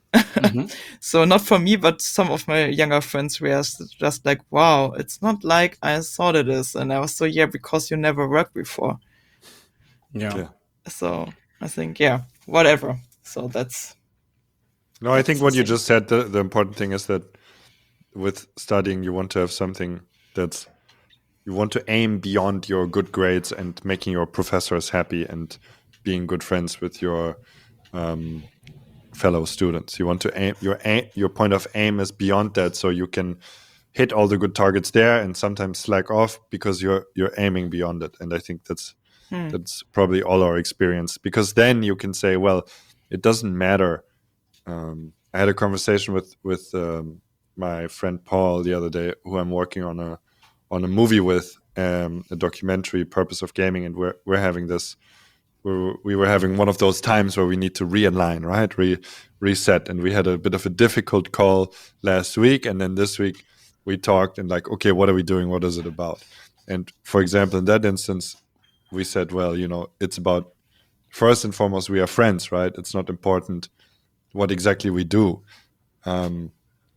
[SPEAKER 3] So not for me, but some of my younger friends were just like, wow, it's not like I thought it is. And I was so, yeah, because you never worked before.
[SPEAKER 2] Yeah.
[SPEAKER 1] Yeah.
[SPEAKER 3] So I think, yeah, whatever. So that's,
[SPEAKER 1] No, I
[SPEAKER 3] that's
[SPEAKER 1] think
[SPEAKER 3] the
[SPEAKER 1] what you
[SPEAKER 3] thing.
[SPEAKER 1] just said, the, the important thing is that with studying, you want to have something that's, you want to aim beyond your good grades and making your professors happy and being good friends with your um, fellow students. You want to aim, your aim, your point of aim is beyond that, so you can hit all the good targets there and sometimes slack off because you're you're aiming beyond it. And I think that's
[SPEAKER 3] Hmm.
[SPEAKER 1] that's probably all our experience, because then you can say, well, it doesn't matter. Um, I had a conversation with with um, my friend Paul the other day, who I'm working on a on a movie with, um, a documentary, Purpose of Gaming, and we're we're having this. We were, we were having one of those times where we need to realign, right? Re, reset, and we had a bit of a difficult call last week, and then this week we talked and like, okay, what are we doing? What is it about? And for example, in that instance, we said, well, you know, it's about, first and foremost, we are friends, right? It's not important what exactly we do. Um,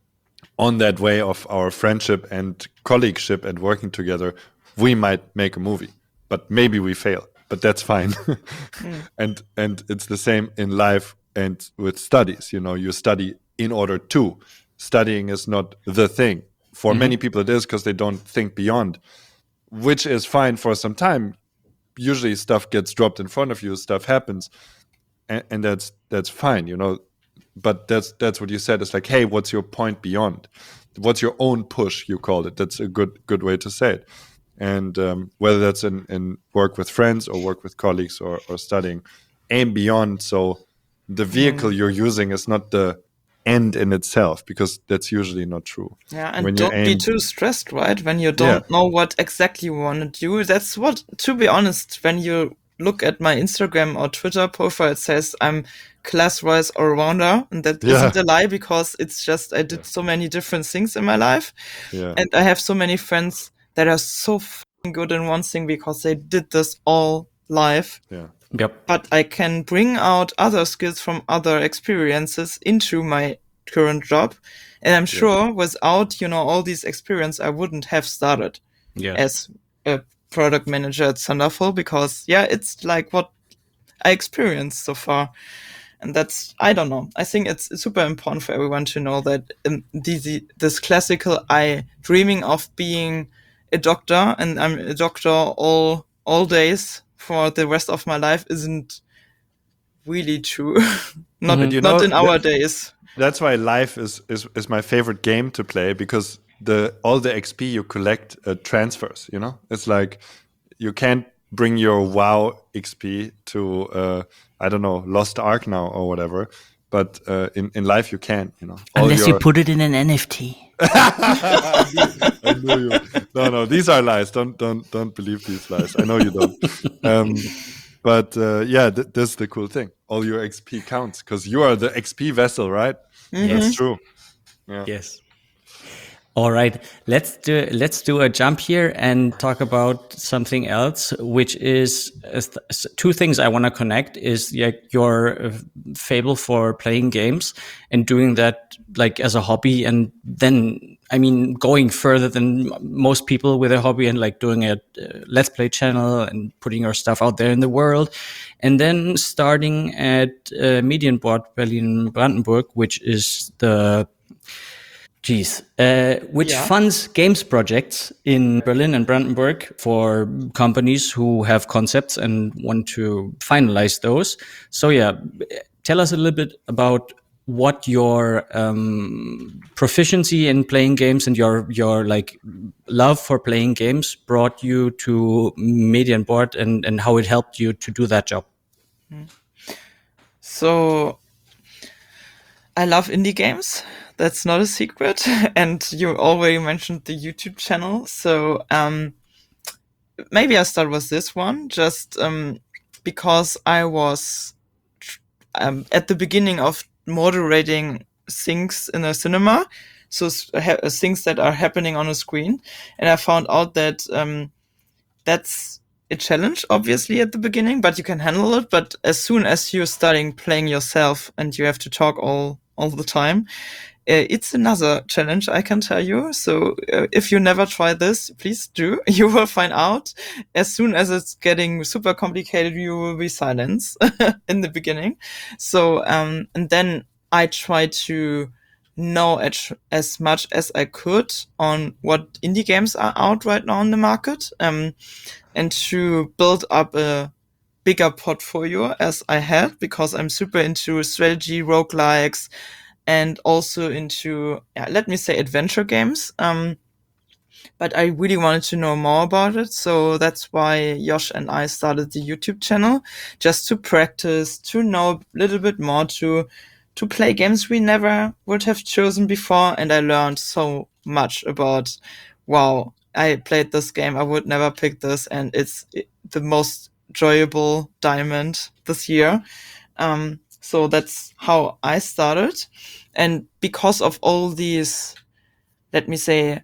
[SPEAKER 1] on that way of our friendship and colleagueship and working together, we might make a movie, but maybe we fail, but that's fine. and and it's the same in life and with studies. You know, you study in order to. Studying is not the thing. For many people it is, because they don't think beyond, which is fine for some time. Usually stuff gets dropped in front of you, stuff happens, and, and that's that's fine, you know. But that's that's what you said. It's like, hey, what's your point beyond? What's your own push? You called it. That's a good good way to say it. And um, whether that's in, in work with friends or work with colleagues or, or studying, aim beyond. So the vehicle you're using is not the end in itself, because that's usually not true.
[SPEAKER 3] Yeah, and
[SPEAKER 1] When you
[SPEAKER 3] don't be
[SPEAKER 1] aim,
[SPEAKER 3] too stressed, right? When you don't
[SPEAKER 1] Yeah.
[SPEAKER 3] know what exactly you want to do. That's what, to be honest, when you look at my Instagram or Twitter profile, it says I'm class-wise all-rounder, and that
[SPEAKER 1] Yeah.
[SPEAKER 3] isn't a lie, because it's just I did so many different things in my life,
[SPEAKER 1] yeah,
[SPEAKER 3] and I have so many friends that are so fucking good in one thing because they did this all life.
[SPEAKER 1] yeah,
[SPEAKER 2] Yep.
[SPEAKER 3] But I can bring out other skills from other experiences into my current job. And I'm sure without, you know, all these experience, I wouldn't have started
[SPEAKER 2] Yeah.
[SPEAKER 3] as a product manager at Thunderful, because yeah, it's like what I experienced so far. And that's, I don't know. I think it's, it's super important for everyone to know that um, this, this classical I dreaming of being a doctor, and I'm a doctor all all days for the rest of my life, isn't really true. not
[SPEAKER 1] But you
[SPEAKER 3] not
[SPEAKER 1] know,
[SPEAKER 3] in our
[SPEAKER 1] that-
[SPEAKER 3] days.
[SPEAKER 1] That's why Life is, is is my favorite game to play, because the all the X P you collect uh, transfers. You know, it's like you can't bring your WoW X P to uh, I don't know, Lost Ark now or whatever, but uh, in in Life you can. You know, all
[SPEAKER 4] Unless
[SPEAKER 1] your...
[SPEAKER 4] you put it in an N F T.
[SPEAKER 1] I, knew, I knew you. No, no, these are lies. Don't don't don't believe these lies. I know you don't. Um, but uh, yeah, th- this is the cool thing. All your X P counts because you are the X P vessel, right?
[SPEAKER 3] Mhm.
[SPEAKER 1] That's true. Yeah.
[SPEAKER 2] Yes. All right, let's do let's do a jump here and talk about something else, which is uh, th- two things I want to connect. Is yeah, your uh, fable for playing games and doing that like as a hobby, and then I mean going further than most people with a hobby and like doing a uh, let's play channel and putting your stuff out there in the world, and then starting at uh, Medienboard Berlin Brandenburg, which is the Geez, uh, which
[SPEAKER 3] Yeah.
[SPEAKER 2] funds games projects in Berlin and Brandenburg for companies who have concepts and want to finalize those. So yeah, tell us a little bit about what your um, proficiency in playing games and your your like love for playing games brought you to Medienboard, and and how it helped you to do that job.
[SPEAKER 3] So I love indie games. That's not a secret. And you already mentioned the YouTube channel. So um, maybe I start with this one, just um, because I was um, at the beginning of moderating things in a cinema. So ha- things that are happening on a screen. And I found out that um, that's a challenge, obviously, at the beginning, but you can handle it. But as soon as you're starting playing yourself and you have to talk all all the time, uh, it's another challenge, I can tell you. So uh, if you never try this, please do. You will find out as soon as it's getting super complicated, you will be silenced in the beginning. So um, and then I try to know as, as much as I could on what indie games are out right now in the market, um, and to build up a bigger portfolio as I had, because I'm super into strategy, roguelikes, and also into, yeah, let me say adventure games. Um, but I really wanted to know more about it. So that's why Josh and I started the YouTube channel, just to practice, to know a little bit more, to to play games we never would have chosen before. And I learned so much about, wow, I played this game, I would never pick this, and it's the most enjoyable diamond this year. Um, so that's how I started. And because of all these, let me say,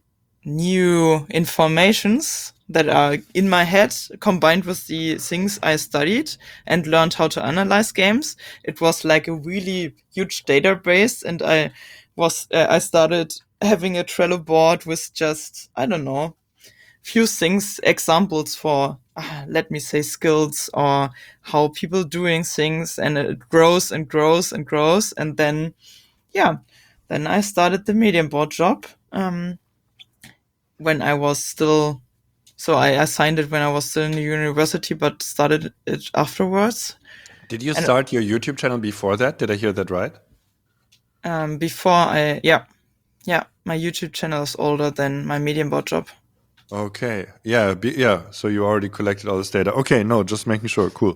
[SPEAKER 3] new informations that are in my head combined with the things I studied and learned how to analyze games, it was like a really huge database. And I was, uh, I started having a Trello board with just, I don't know, few things, examples for, uh, let me say, skills or how people doing things, and it grows and grows and grows. And then, yeah, then I started the Medienboard job, um, when I was still, so I assigned it when I was still in the university, but started it afterwards.
[SPEAKER 1] Did you
[SPEAKER 3] And-
[SPEAKER 1] start your YouTube channel before that? Did I hear that right?
[SPEAKER 3] Um, before I, yeah, yeah, my YouTube channel is older than my Medienboard job.
[SPEAKER 1] Okay. Yeah. Be, yeah. So you already collected all this data. Okay. No, just making sure. Cool.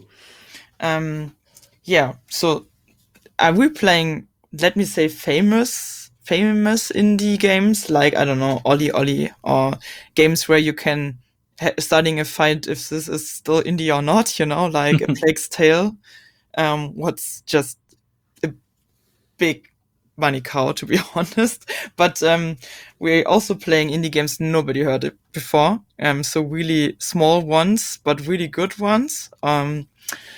[SPEAKER 3] Um, yeah, so are we playing, let me say, famous, famous indie games like, I don't know, Ollie Ollie, or games where you can ha- starting a fight if this is still indie or not, you know, like A Plague's Tale, um, what's just a big money cow, to be honest. But um, we're also playing indie games nobody heard it before. Um, so really small ones, but really good ones. Um,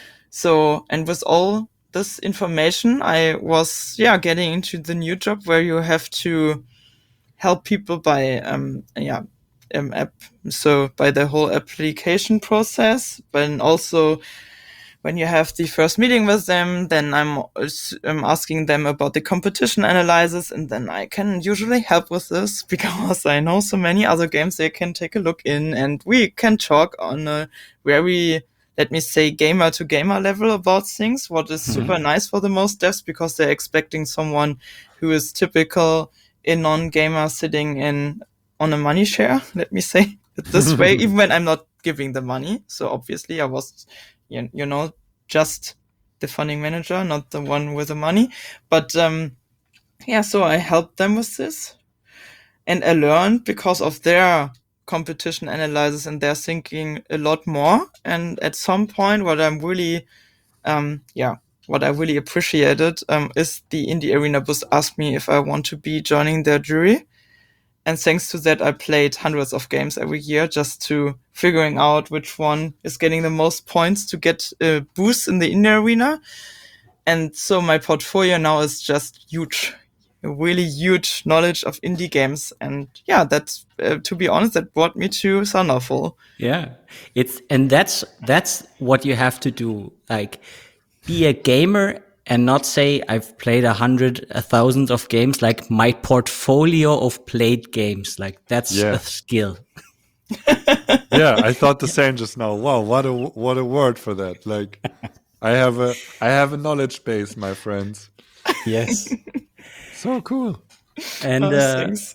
[SPEAKER 3] so, and with all this information, I was, yeah, getting into the new job where you have to help people by, um, yeah, um, app. So by the whole application process, but also when you have the first meeting with them, then I'm, I'm asking them about the competition analysis, and then I can usually help with this because I know so many other games they can take a look in, and we can talk on a very, let me say, gamer to gamer level about things, what is super
[SPEAKER 2] Mhm.
[SPEAKER 3] nice for the most devs, because they're expecting someone who is typical a non-gamer sitting in on a money share, let me say it this way, even when I'm not giving the money. So obviously I was, you, you know, just the funding manager, not the one with the money. But um, yeah, so I helped them with this. And I learned because of their competition analysis and their thinking a lot more. And at some point, what I'm really, um, yeah, what I really appreciated um, is the Indie Arena Bus asked me if I want to be joining their jury. And thanks to that, I played hundreds of games every year just to figuring out which one is getting the most points to get a boost in the Indie Arena. And so my portfolio now is just huge, a really huge knowledge of indie games. And yeah, that's, uh, to be honest, that brought me to Thunderful.
[SPEAKER 2] Yeah, it's and that's that's what you have to do. Like, be a gamer and not say I've played a hundred, a thousand of games. Like my portfolio of played games. Like that's
[SPEAKER 1] Yeah.
[SPEAKER 2] a skill.
[SPEAKER 1] Yeah, I thought the same just now. Wow, what a what a word for that. Like, I have a I have a knowledge base, my friends.
[SPEAKER 2] Yes,
[SPEAKER 1] So cool.
[SPEAKER 2] and
[SPEAKER 3] Oh,
[SPEAKER 2] uh,
[SPEAKER 3] thanks.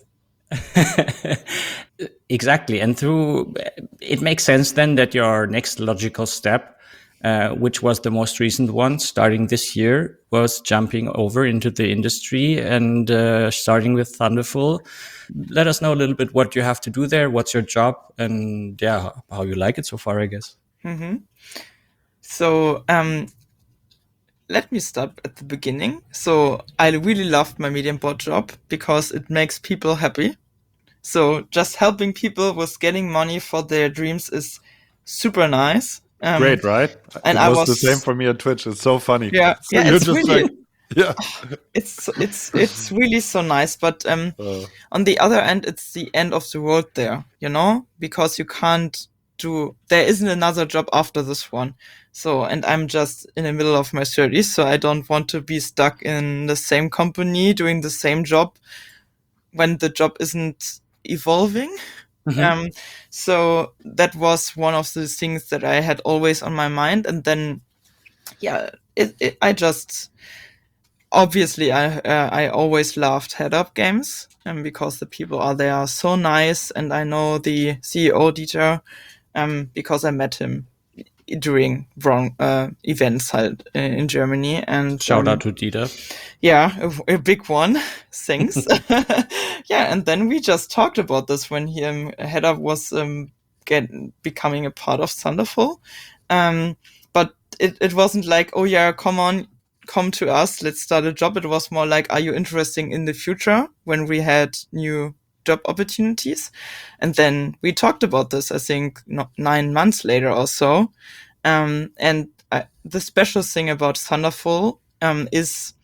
[SPEAKER 2] exactly. And through it makes sense then that your next logical step, uh, which was the most recent one, starting this year, was jumping over into the industry and uh, starting with Thunderful. Let us know a little bit what you have to do there, what's your job, and yeah, how you like it so far, I guess.
[SPEAKER 3] Mm-hmm. So, um, let me start at the beginning. So I really loved my medium bot job because it makes people happy. So just helping people with getting money for their dreams is super nice. Um,
[SPEAKER 1] Great, right?
[SPEAKER 3] and
[SPEAKER 1] it
[SPEAKER 3] I
[SPEAKER 1] was,
[SPEAKER 3] was
[SPEAKER 1] the same for me on Twitch. It's so funny.
[SPEAKER 3] Yeah,
[SPEAKER 1] So
[SPEAKER 3] yeah,
[SPEAKER 1] you're
[SPEAKER 3] it's
[SPEAKER 1] just
[SPEAKER 3] really,
[SPEAKER 1] like, yeah.
[SPEAKER 3] it's it's it's really so nice. But um,
[SPEAKER 1] Uh,
[SPEAKER 3] on the other end, it's the end of the world there, you know, because you can't do. There isn't another job after this one. So, and I'm just in the middle of my thirties, so I don't want to be stuck in the same company doing the same job when the job isn't evolving. Um, so that was one of the things that I had always on my mind. And then, yeah, it, it, I just, obviously, I, uh, I always loved head up games, um, because the people are there so nice. And I know the C E O, Dieter, um, because I met him during wrong, uh, events halt, uh, in Germany. And
[SPEAKER 2] Shout
[SPEAKER 3] um,
[SPEAKER 2] out to Dieter.
[SPEAKER 3] yeah, a, a big one. Thanks. Yeah, and then we just talked about this when he um, head up was um, get, becoming a part of Thunderful. Um, but it, it wasn't like, oh yeah, come on, come to us, let's start a job. It was more like, are you interested in the future, when we had new job opportunities? And then we talked about this, I think, not nine months later or so. Um, and I, the special thing about Thunderful um, is,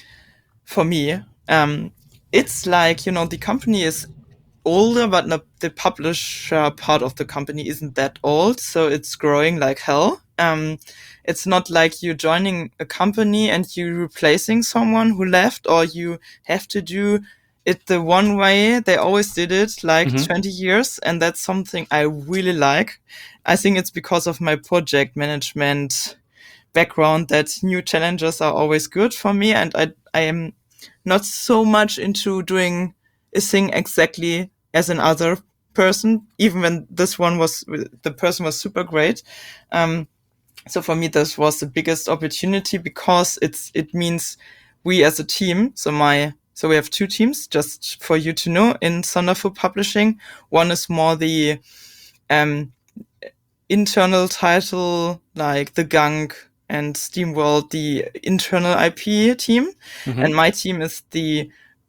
[SPEAKER 3] for me, um, it's like, you know, the company is older, but not, the publisher part of the company isn't that old, so it's growing like hell. Um, it's not like you joining a company and you replacing someone who left, or you have to do it the one way they always did it, like
[SPEAKER 2] Mhm.
[SPEAKER 3] twenty years, and that's something I really like. I think it's because of my project management background that new challenges are always good for me, and I I am not so much into doing a thing exactly as another person, even when this one was, the person was super great. Um, so for me, this was the biggest opportunity, because it's, it means we as a team. So my, so we have two teams, just for you to know, in Thunderful Publishing. One is more the, um, internal title, like the Gunk and SteamWorld, the internal I P team.
[SPEAKER 2] Mhm.
[SPEAKER 3] And my team is the,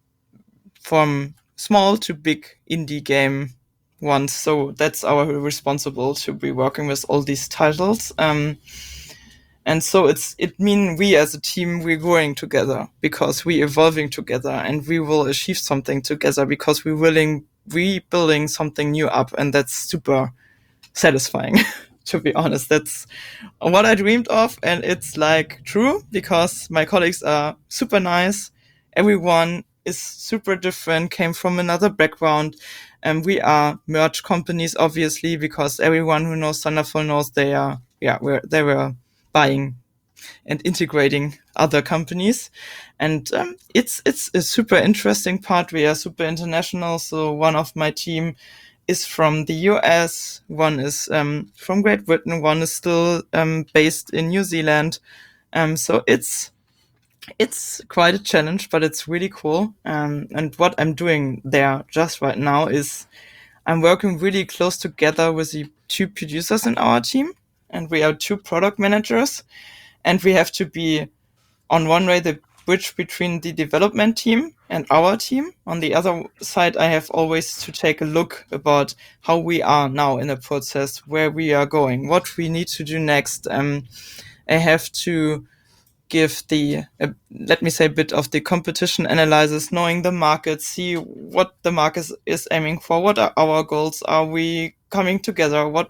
[SPEAKER 3] from small to big indie game ones. So that's our responsible to be working with all these titles. Um, and so it's, it mean we as a team, we're growing together because we evolving together, and we will achieve something together because we're willing, we building something new up. And that's super satisfying. To be honest, that's what I dreamed of. And it's like true, because my colleagues are super nice. Everyone is super different, came from another background. And we are merged companies, obviously, because everyone who knows Thunderful knows they are yeah, were they were buying and integrating other companies, and um, it's it's a super interesting part. We are super international, so one of my team is from the U S, one is um, from Great Britain, one is still um, based in New Zealand. Um, so it's it's quite a challenge, but it's really cool. Um, and what I'm doing there just right now is I'm working really close together with the two producers in our team, and we are two product managers, and we have to be on one way the bridge between the development team and our team. On the other side, I have always to take a look about how we are now in the process, where we are going, what we need to do next. Um, I have to give the, uh, let me say, a bit of the competition analysis, knowing the market, see what the market is aiming for, what are our goals, are we coming together, what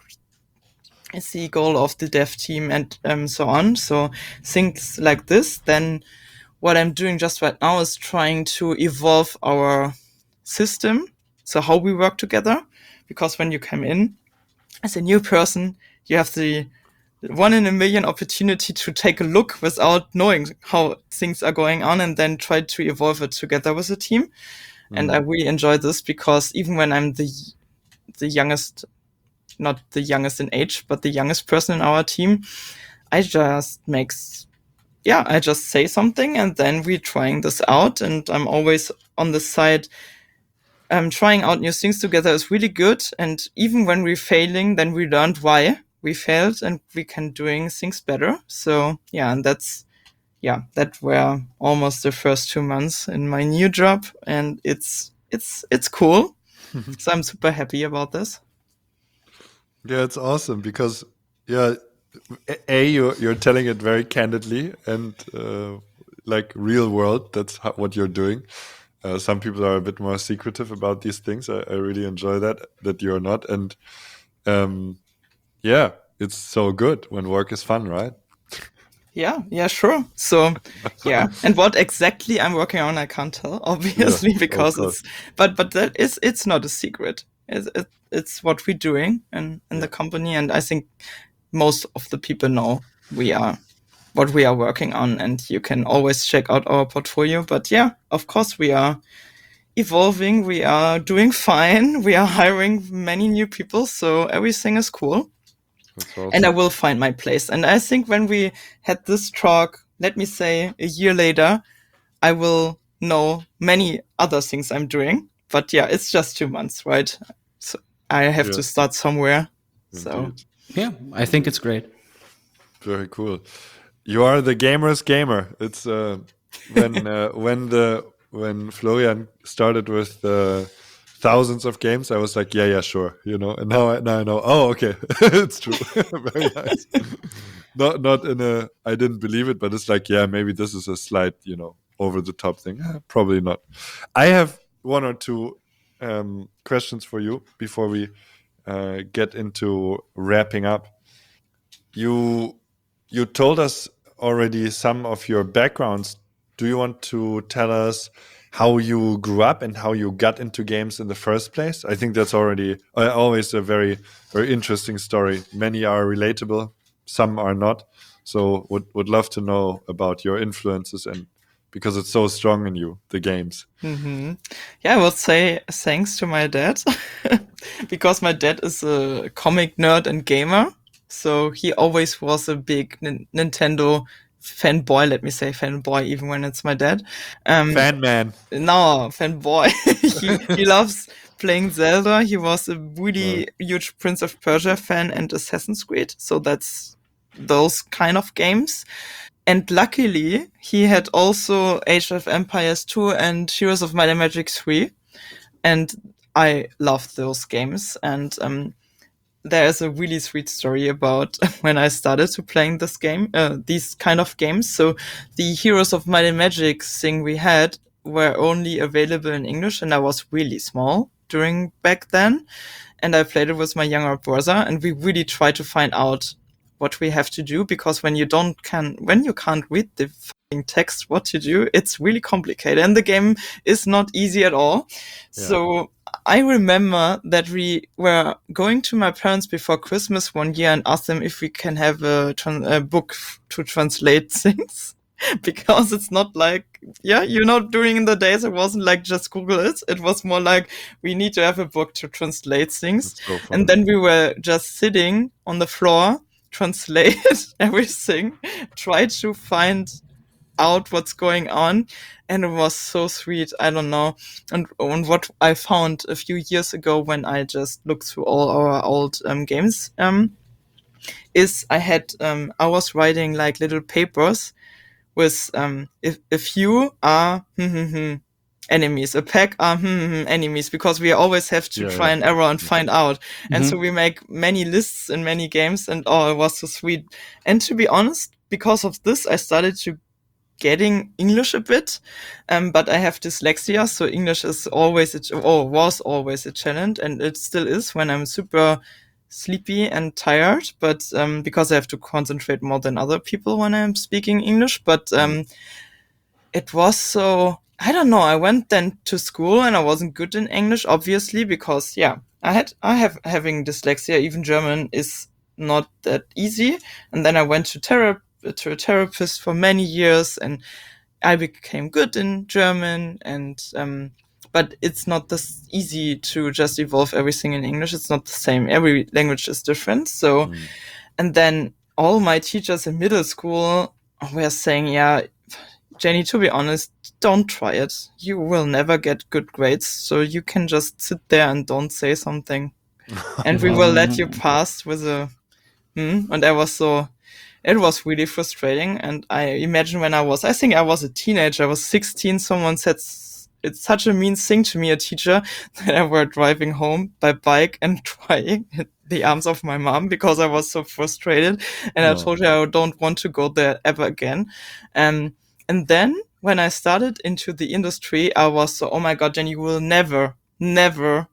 [SPEAKER 3] is the goal of the dev team, and um, so on. So things like this. Then what I'm doing just right now is trying to evolve our system, so how we work together, because when you come in as a new person, you have the one in a million opportunity to take a look without knowing how things are going on, and then try to evolve it together with the team. Mm. And I really enjoy this, because even when I'm the the youngest, not the youngest in age, but the youngest person in our team, I just makes, yeah, I just say something, and then we're trying this out, and I'm always on the side. Um, trying out new things together is really good, and even when we're failing, then we learned why we failed, and we can doing things better. So yeah, and that's yeah, that were almost the first two months in my new job, and it's it's it's cool. So I'm super happy about this.
[SPEAKER 1] Yeah, it's awesome because yeah, a you're you're telling it very candidly and uh, like real world. That's how, what you're doing. Uh, some people are a bit more secretive about these things. I, I really enjoy that that you're not, and um, yeah, it's so good when work is fun, right?
[SPEAKER 3] Yeah, yeah, sure. So, yeah, and what exactly I'm working on, I can't tell, obviously, yeah, because it's, but but that is, it's not a secret. It's it, it's what we're doing in in yeah. the company, and I think most of the people know we are what we are working on, and you can always check out our portfolio. But yeah, of course, we are evolving. We are doing fine. We are hiring many new people, so everything is cool. Awesome. And I will find my place. And I think when we had this talk, let me say a year later, I will know many other things I'm doing. But yeah, it's just two months, right? So I have yeah. to start somewhere. Indeed. So
[SPEAKER 2] yeah, I think it's great.
[SPEAKER 1] Very cool. You are the gamer's gamer. It's uh, when uh, when the when Florian started with the thousands of games, I was like, yeah, yeah, sure, you know. And now I now I know. Oh, okay, it's true. Very nice. Not not in a I didn't believe it, but it's like, yeah, maybe this is a slight, you know, over the top thing. Eh, probably not. I have one or two um, questions for you before we uh, get into wrapping up. You you told us already some of your backgrounds. Do you want to tell us how you grew up and how you got into games in the first place? I think that's already uh, always a very, very interesting story. Many are relatable, some are not. So would would love to know about your influences, and because it's so strong in you, the games.
[SPEAKER 3] Mm-hmm. Yeah, I would say thanks to my dad, because my dad is a comic nerd and gamer. So he always was a big N- Nintendo fanboy, let me say fanboy, even when it's my dad. Um,
[SPEAKER 1] Fan man.
[SPEAKER 3] No, fanboy. he, he loves playing Zelda. He was a really yeah. huge Prince of Persia fan and Assassin's Creed. So that's those kind of games. And luckily, he had also Age of Empires two and Heroes of Might and Magic three. And I loved those games. And um, there is a really sweet story about when I started to playing this game, uh, these kind of games. So the Heroes of Might and Magic thing we had were only available in English, and I was really small during back then. And I played it with my younger brother, and we really tried to find out what we have to do, because when you don't can, when you can't read the text what to do. It's really complicated, and the game is not easy at all.
[SPEAKER 1] Yeah.
[SPEAKER 3] So I remember that we were going to my parents before Christmas one year and asked them if we can have a, tran- a book f- to translate things. Because it's not like, yeah, you know, during the days, it wasn't like just Google it. It was more like we need to have a book to translate things. And then we were just sitting on the floor, translate everything, try to find out what's going on. And it was so sweet. I don't know. And, and what I found a few years ago when I just looked through all our old um, games um, is I had, um, I was writing like little papers with um if a few are hmm, hmm, hmm, enemies, a pack are hmm, hmm, hmm, enemies, because we always have to
[SPEAKER 1] Yeah,
[SPEAKER 3] try
[SPEAKER 1] yeah.
[SPEAKER 3] and error and find out. And
[SPEAKER 2] Mhm.
[SPEAKER 3] so we make many lists in many games, and oh, it was so sweet. And to be honest, because of this, I started to getting English a bit, um, but I have dyslexia, so English is always a ch- or was always a challenge, and it still is when I'm super sleepy and tired, but um, because I have to concentrate more than other people when I'm speaking English. But um, it was so, I don't know. I went then to school and I wasn't good in English, obviously, because yeah, I had I have having dyslexia. Even German is not that easy. And then I went to therapy to a therapist for many years, and I became good in German. And um, but it's not this easy to just evolve everything in English. It's not the same. Every language is different. So,
[SPEAKER 1] Mm.
[SPEAKER 3] and then all my teachers in middle school were saying, yeah, Jenny, to be honest, don't try it. You will never get good grades. So you can just sit there and don't say something. And we will let you pass with a, hmm. And I was so, it was really frustrating. And I imagine when I was, I think I was a teenager, I was sixteen, someone said, it's such a mean thing to me, a teacher, that I were driving home by bike and crying in the arms of my mom because I was so frustrated. And I
[SPEAKER 1] No.
[SPEAKER 3] told her I don't want to go there ever again. Um, and then when I started into the industry, I was so, oh my God, Jenny, you will never, never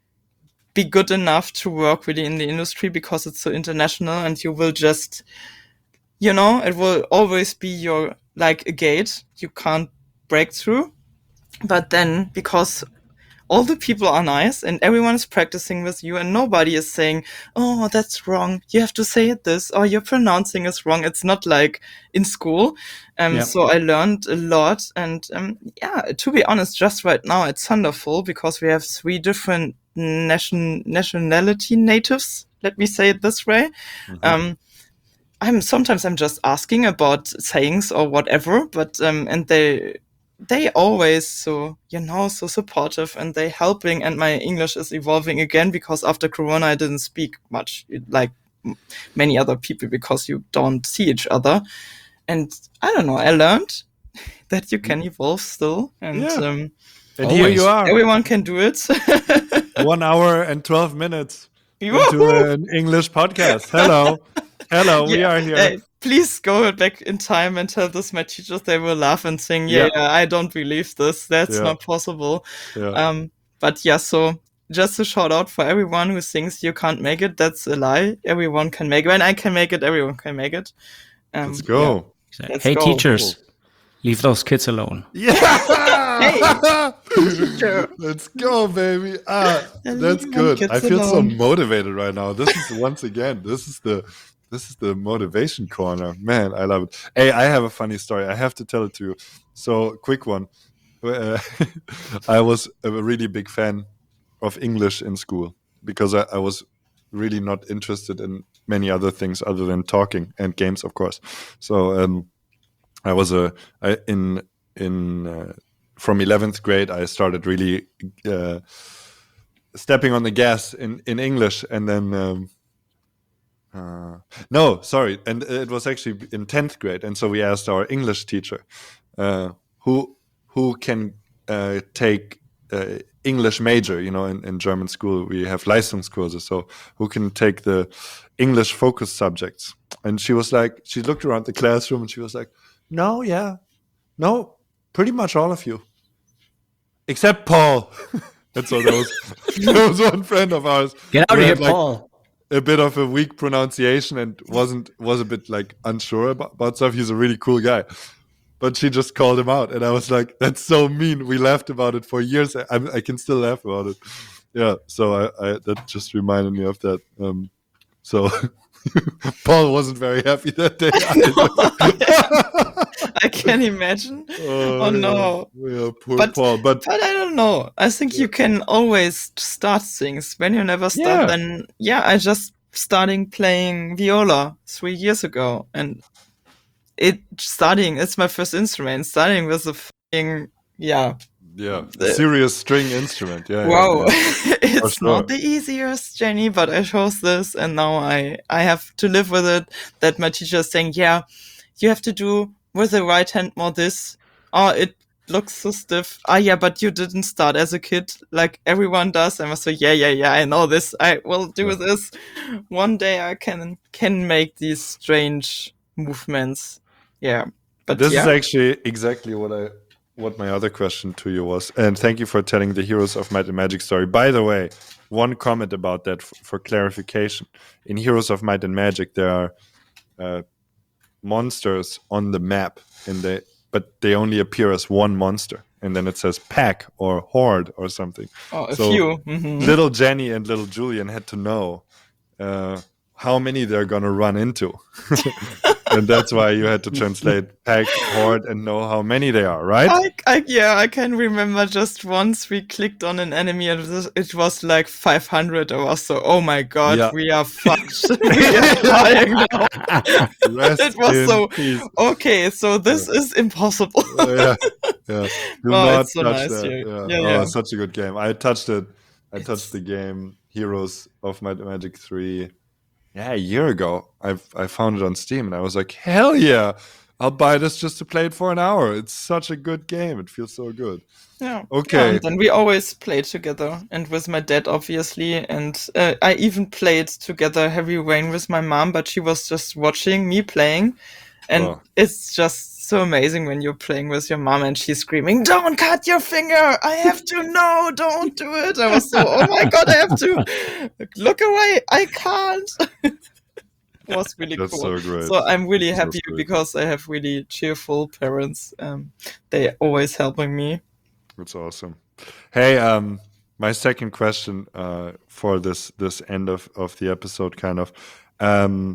[SPEAKER 3] be good enough to work really in the industry because it's so international, and you will just, you know, it will always be your, like a gate you can't break through. But then, because all the people are nice and everyone is practicing with you and nobody is saying, oh, that's wrong, you have to say it this, or your pronouncing is wrong. It's not like in school. Um,
[SPEAKER 2] Yep.
[SPEAKER 3] So I learned a lot. And um, yeah, to be honest, just right now it's wonderful because we have three different nation nationality natives. Let me say it this way.
[SPEAKER 1] Mhm.
[SPEAKER 3] Um, I'm sometimes I'm just asking about sayings or whatever, but um, and they they always so you know so supportive, and they helping, and my English is evolving again because after Corona I didn't speak much like m- many other people because you don't see each other, and I don't know, I learned that you can evolve still, and
[SPEAKER 1] Yeah.
[SPEAKER 3] um,
[SPEAKER 1] And here you
[SPEAKER 2] Always.
[SPEAKER 1] are,
[SPEAKER 3] everyone can do it.
[SPEAKER 1] one hour and twelve minutes into
[SPEAKER 3] Woohoo!
[SPEAKER 1] an English podcast. Hello. Hello, we
[SPEAKER 3] Yeah,
[SPEAKER 1] are here.
[SPEAKER 3] hey, please go back in time and tell this my teachers. They will laugh and sing, yeah,
[SPEAKER 1] Yeah.
[SPEAKER 3] yeah, I don't believe this. That's
[SPEAKER 1] Yeah.
[SPEAKER 3] not possible.
[SPEAKER 1] Yeah.
[SPEAKER 3] Um, but yeah, so just a shout out for everyone who thinks you can't make it. That's a lie. Everyone can make it. When I can make it, everyone can make it. Um,
[SPEAKER 1] Let's
[SPEAKER 3] yeah,
[SPEAKER 1] go.
[SPEAKER 3] let's
[SPEAKER 2] Hey,
[SPEAKER 3] go.
[SPEAKER 2] teachers, leave those kids alone.
[SPEAKER 1] Yeah.
[SPEAKER 3] teacher.
[SPEAKER 1] Let's go, baby. Ah,
[SPEAKER 3] Yeah,
[SPEAKER 1] that's
[SPEAKER 3] leave my
[SPEAKER 1] good.
[SPEAKER 3] kids
[SPEAKER 1] I feel so
[SPEAKER 3] alone.
[SPEAKER 1] motivated right now. This is once again, this is the this is the motivation corner. Man, I love it. Hey, I have a funny story. I have to tell it to you. So, quick one. Uh, I was a really big fan of English in school because I, I was really not interested in many other things other than talking and games, of course. So um, I was a I, in in uh, from eleventh grade. I started really uh, stepping on the gas in in English, and then. Um, uh, no, sorry, and it was actually in tenth grade, and so we asked our English teacher, uh, who who can uh, take uh, English major. You know, in, in German school we have Leistungskurse, so who can take the English focus subjects? And she was like, she looked around the classroom and she was like, no, yeah, no, pretty much all of you, except Paul. And so there was there was one friend of ours
[SPEAKER 2] Get out
[SPEAKER 1] who
[SPEAKER 2] of here,
[SPEAKER 1] had, like,
[SPEAKER 2] Paul.
[SPEAKER 1] a bit of a weak pronunciation and wasn't was a bit like unsure about, about stuff. He's a really cool guy, but she just called him out, and I was like, "That's so mean." We laughed about it for years. I, I can still laugh about it. Yeah, so I, I that just reminded me of that. Um, so Paul wasn't very happy that day.
[SPEAKER 3] I can imagine.
[SPEAKER 1] Oh,
[SPEAKER 3] Oh, no.
[SPEAKER 1] yeah, yeah, poor
[SPEAKER 3] But-
[SPEAKER 1] Paul. But
[SPEAKER 3] But I don't know. I think you can always start things. When you never start,
[SPEAKER 1] Yeah.
[SPEAKER 3] then yeah, I just starting playing viola three years ago, and it starting. It's my first instrument. Starting with a fucking yeah.
[SPEAKER 1] yeah,
[SPEAKER 3] The-
[SPEAKER 1] serious string instrument. Yeah. yeah,
[SPEAKER 3] Wow,
[SPEAKER 1] yeah.
[SPEAKER 3] it's
[SPEAKER 1] sure.
[SPEAKER 3] not the easiest, Jenny, but I chose this, and now I I have to live with it. That my teacher is saying, yeah, you have to do with the right hand more this. Oh, it looks so stiff. Ah, yeah, but you didn't start as a kid like everyone does. I must say, yeah, yeah, yeah, I know this. I will do
[SPEAKER 1] Yeah.
[SPEAKER 3] this. One day I can can make these strange movements. Yeah, but
[SPEAKER 1] This
[SPEAKER 3] yeah.
[SPEAKER 1] is actually exactly what I what my other question to you was. And thank you for telling the Heroes of Might and Magic story. By the way, one comment about that f- for clarification. In Heroes of Might and Magic, there are uh, monsters on the map, and they but they only appear as one monster, and then it says pack or horde or something.
[SPEAKER 3] Oh, a
[SPEAKER 1] So,
[SPEAKER 3] few. Mhm.
[SPEAKER 1] Little Jenny and little Julian had to know uh, how many they're gonna run into. And that's why you had to translate pack, horde, and know how many they are, right?
[SPEAKER 3] I, I, yeah, I can remember just once we clicked on an enemy and it was, it was like five hundred. I was so, oh my god,
[SPEAKER 1] Yeah.
[SPEAKER 3] we are fucked. We are dying now.
[SPEAKER 1] Rest
[SPEAKER 3] It was
[SPEAKER 1] in
[SPEAKER 3] so-
[SPEAKER 1] peace.
[SPEAKER 3] Okay, so this is impossible.
[SPEAKER 1] Uh, yeah, yeah. Do
[SPEAKER 3] Oh,
[SPEAKER 1] not
[SPEAKER 3] it's so
[SPEAKER 1] touch
[SPEAKER 3] nice
[SPEAKER 1] that.
[SPEAKER 3] here.
[SPEAKER 1] Yeah.
[SPEAKER 3] Yeah,
[SPEAKER 1] oh,
[SPEAKER 3] yeah.
[SPEAKER 1] such a good game. I touched it. I
[SPEAKER 3] It's-
[SPEAKER 1] touched the game Heroes of Might and Magic three. Yeah, a year ago. I I found it on Steam, and I was like, hell yeah! I'll buy this just to play it for an hour. It's such a good game. It feels so good.
[SPEAKER 3] Yeah.
[SPEAKER 1] Okay.
[SPEAKER 3] Yeah, and then we always played together, and with my dad, obviously. And uh, I even played together Heavy Rain with my mom, but she was just watching me playing. And
[SPEAKER 1] Oh.
[SPEAKER 3] it's just so amazing when you're playing with your mom and she's screaming, "Don't cut your finger! I have to know! Don't do it!" I was so, oh my god, I have to look away! I can't! It was really
[SPEAKER 1] That's
[SPEAKER 3] cool.
[SPEAKER 1] so great.
[SPEAKER 3] So I'm really
[SPEAKER 1] That's
[SPEAKER 3] happy
[SPEAKER 1] great.
[SPEAKER 3] because I have really cheerful parents. Um, they always helping me.
[SPEAKER 1] That's awesome. Hey, um, my second question uh, for this this end of, of the episode, kind of, um,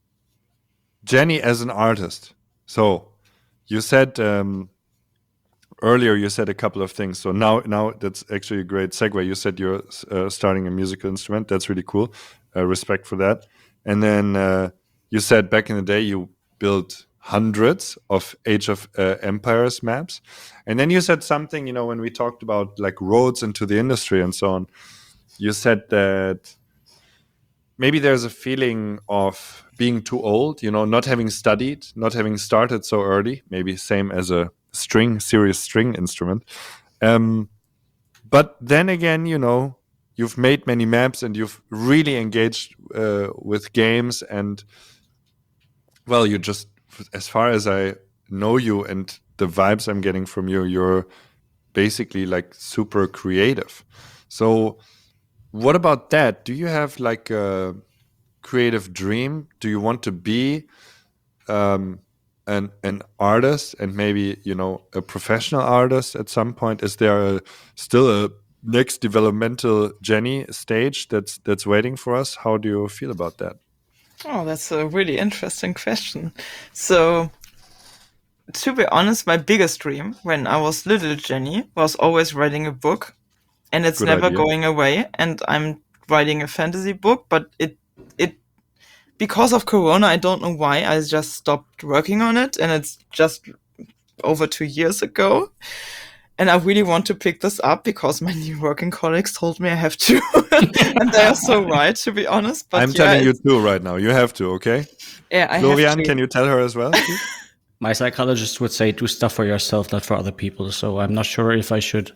[SPEAKER 1] Jenny as an artist. So, you said um, earlier you said a couple of things. So now now that's actually a great segue. You said you're uh, starting a musical instrument. That's really cool. Uh, respect for that. And then uh, you said back in the day you built hundreds of Age of uh, Empires maps. And then you said something, you know, when we talked about like roads into the industry and so on, you said that maybe there's a feeling of being too old, you know, not having studied, not having started so early, maybe same as a string, serious string instrument. Um, but then again, you know, you've made many maps and you've really engaged uh, with games, and well, you just, as far as I know you and the vibes I'm getting from you, you're basically like super creative. So what about that? Do you have like a creative dream? Do you want to be um, an an artist, and maybe, you know, a professional artist at some point? Is there a, still a next developmental Jenny stage that's that's waiting for us? How do you feel about that?
[SPEAKER 3] Oh, that's a really interesting question. So, to be honest, my biggest dream when I was little Jenny was always writing a book, and it's
[SPEAKER 1] Good
[SPEAKER 3] never
[SPEAKER 1] idea.
[SPEAKER 3] going away. And I'm writing a fantasy book, but it it because of Corona, I don't know why I just stopped working on it, and it's just over two years ago. And I really want to pick this up because my new working colleagues told me I have to, and they are so right, to be honest. But
[SPEAKER 1] I'm
[SPEAKER 3] yeah,
[SPEAKER 1] telling you
[SPEAKER 3] it's-
[SPEAKER 1] too right now. You have to, okay?
[SPEAKER 3] yeah, I have
[SPEAKER 1] Florian,
[SPEAKER 3] to.
[SPEAKER 1] can you tell her as well? please?
[SPEAKER 2] My psychologist would say do stuff for yourself, not for other people. So I'm not sure if I should.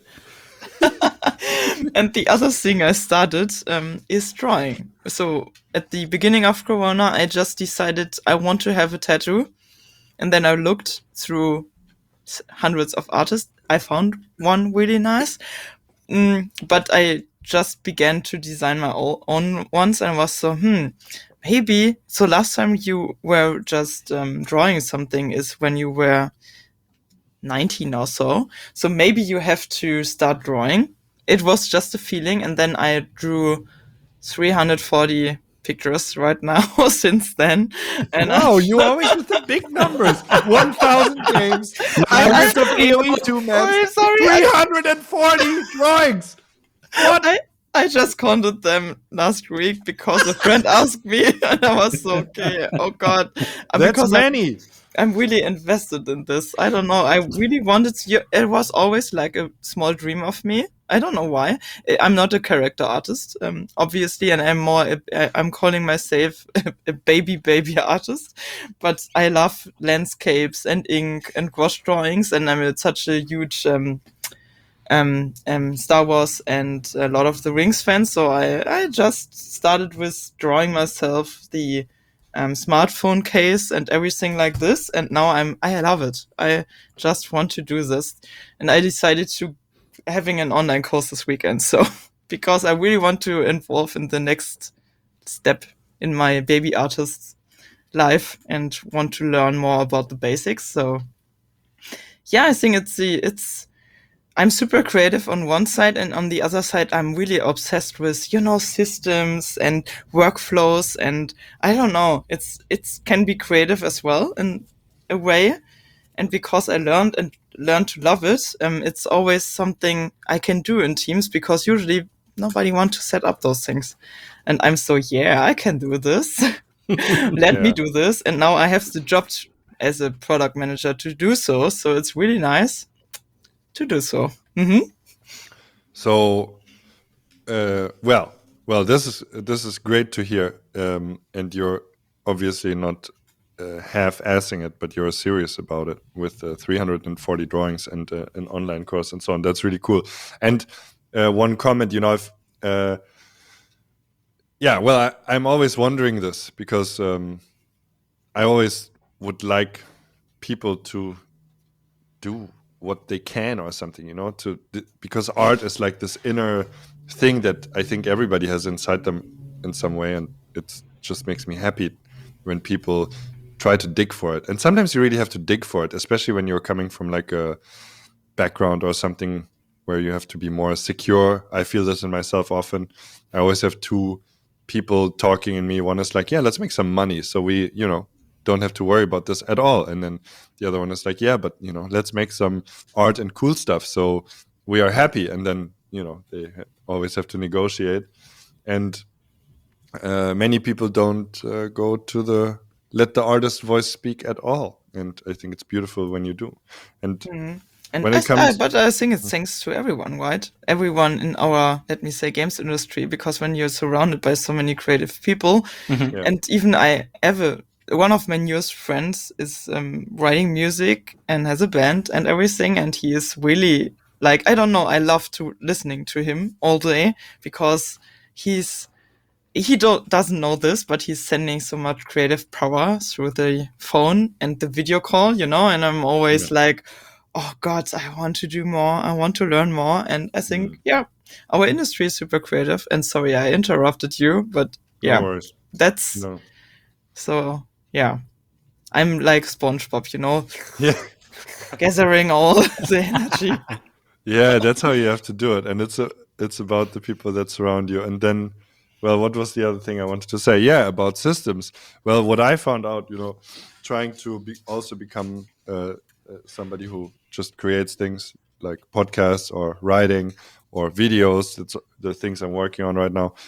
[SPEAKER 3] And the other thing I started um, is drawing. So at the beginning of Corona, I just decided I want to have a tattoo. And then I looked through s- hundreds of artists. I found one really nice. Mm, but I just began to design my o- own ones and was so, hmm, maybe. So last time you were just um, drawing something is when you were nineteen or so. So maybe you have to start drawing. It was just a feeling. And then I drew three hundred forty pictures right now since then. And
[SPEAKER 1] Wow,
[SPEAKER 3] I,
[SPEAKER 1] you always with the big numbers. one thousand games,
[SPEAKER 3] I-
[SPEAKER 1] hundreds of A O E two maps,
[SPEAKER 3] sorry,
[SPEAKER 1] three
[SPEAKER 3] I-
[SPEAKER 1] hundred forty drawings. What?
[SPEAKER 3] I, I just counted them last week because a friend asked me, and I was so, okay, oh God. Uh,
[SPEAKER 1] That's
[SPEAKER 3] because I-
[SPEAKER 1] many.
[SPEAKER 3] I'm really invested in this. I don't know. I really wanted to. It was always like a small dream of me. I don't know why. I- I'm not a character artist, um, obviously, and I'm more. A, I'm calling myself a baby baby artist. But I love landscapes and ink and gouache drawings, and I'm a, such a huge um, um, um, Star Wars and a lot of the Rings fans. So I I just started with drawing myself the um, smartphone case and everything like this, and now I'm I love it. I just want to do this, and I decided to having an online course this weekend. So because I really want to involve in the next step in my baby artist's life and want to learn more about the basics. So yeah, I think it's the it's I'm super creative on one side, and on the other side, I'm really obsessed with, you know, systems and workflows. And I don't know, it's, it's can be creative as well in a way. And because I learned and learned to love it, um, it's always something I can do in teams, because usually nobody wants to set up those things. And I'm so, yeah, I can do this. Let
[SPEAKER 1] Yeah.
[SPEAKER 3] me do this. And now I have the job t- as a product manager to do so. So it's really nice to do so. hmm
[SPEAKER 1] So, uh, well, well, this is this is great to hear, um, and you're obviously not uh, half-assing it, but you're serious about it with uh, three hundred forty drawings and uh, an online course and so on. That's really cool. And uh, one comment, you know, if uh, yeah, well, I, I'm always wondering this because um, I always would like people to do what they can or something, you know, to because art is like this inner thing that I think everybody has inside them in some way, and it just makes me happy when people try to dig for it. And sometimes you really have to dig for it, especially when you're coming from like a background or something where you have to be more secure. I feel this in myself often. I always have two people talking in me. One is like, yeah, let's make some money, so we, you know, don't have to worry about this at all. And then the other one is like, yeah, but, you know, let's make some art and cool stuff so we are happy. And then, you know, they ha- always have to negotiate. And uh, many people don't uh, go to the let the artist voice speak at all. And I think it's beautiful when you do. And
[SPEAKER 3] And
[SPEAKER 1] when
[SPEAKER 3] I,
[SPEAKER 1] it comes,
[SPEAKER 3] I- but I think it's thanks to everyone, right? Everyone in our, let me say, games industry, because when you're surrounded by so many creative people,
[SPEAKER 1] Yeah.
[SPEAKER 3] and even I ever, one of my newest friends is um, writing music and has a band and everything, and he is really like, I don't know, I love to listening to him all day, because he's he don't, doesn't know this, but he's sending so much creative power through the phone and the video call, you know, and I'm always like, oh God, I want to do more. I want to learn more. And I think,
[SPEAKER 1] Mm.
[SPEAKER 3] yeah, our industry is super creative. And sorry, I interrupted you, but yeah,
[SPEAKER 1] no worries.
[SPEAKER 3] that's
[SPEAKER 1] No.
[SPEAKER 3] so, yeah, I'm like SpongeBob, you know,
[SPEAKER 1] Yeah.
[SPEAKER 3] gathering all the energy.
[SPEAKER 1] Yeah, that's how you have to do it, and it's a, it's about the people that surround you. And then, well, what was the other thing I wanted to say? Yeah, about systems. Well, what I found out, you know, trying to be also become uh, uh, somebody who just creates things like podcasts or writing or videos. That's the things I'm working on right now.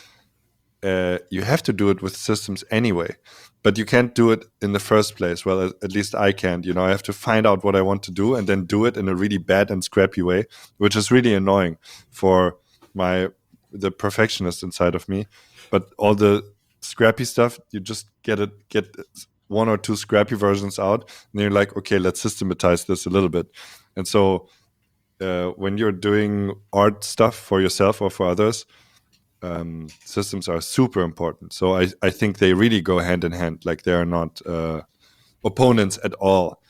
[SPEAKER 1] Uh, you have to do it with systems anyway, but you can't do it in the first place. Well, at, at least I can't. You know, I have to find out what I want to do and then do it in a really bad and scrappy way, which is really annoying for my the perfectionist inside of me. But all the scrappy stuff, you just get it, get one or two scrappy versions out, and you're like, okay, let's systematize this a little bit. And so, uh, when you're doing art stuff for yourself or for others, um, systems are super important. So I, I think they really go hand in hand. Like they are not uh, opponents at all.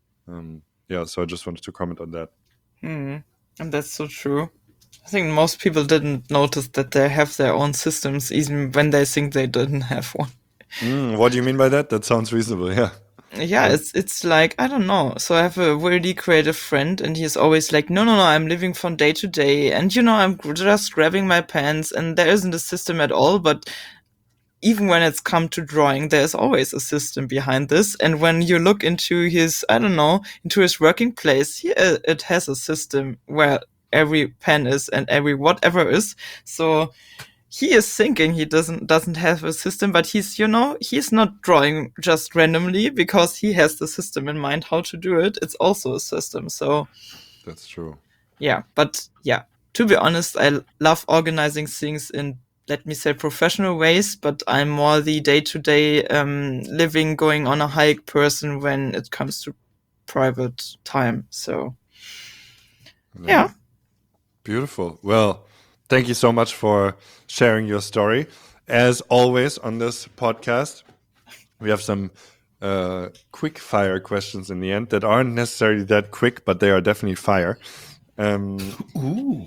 [SPEAKER 1] Um, yeah, so I just wanted to comment on that.
[SPEAKER 3] Hmm. And that's so true. I think most people didn't notice that they have their own systems, even when they think they didn't have one.
[SPEAKER 1] Mm, what do you mean by that? That sounds reasonable. Yeah.
[SPEAKER 3] yeah, it's it's like, I don't know. So I have a really creative friend, and he's always like, no, no, no, I'm living from day to day, and you know, I'm gr- just grabbing my pens, and there isn't a system at all. But even when it's come to drawing, there's always a system behind this. And when you look into his, I don't know, into his working place, he, uh, it has a system where every pen is and every whatever is. So he is thinking he doesn't doesn't have a system, but he's, you know, he's not drawing just randomly because he has the system in mind how to do it. It's also a system. So
[SPEAKER 1] That's true.
[SPEAKER 3] yeah, but yeah, to be honest, I l- love organizing things in, let me say, professional ways, but I'm more the day-to-day um living, going on a hike person when it comes to private time. So yeah.
[SPEAKER 1] Beautiful. Well, thank you so much for sharing your story. As always on this podcast, we have some uh, quick fire questions in the end that aren't necessarily that quick, but they are definitely fire. Um,
[SPEAKER 2] Ooh.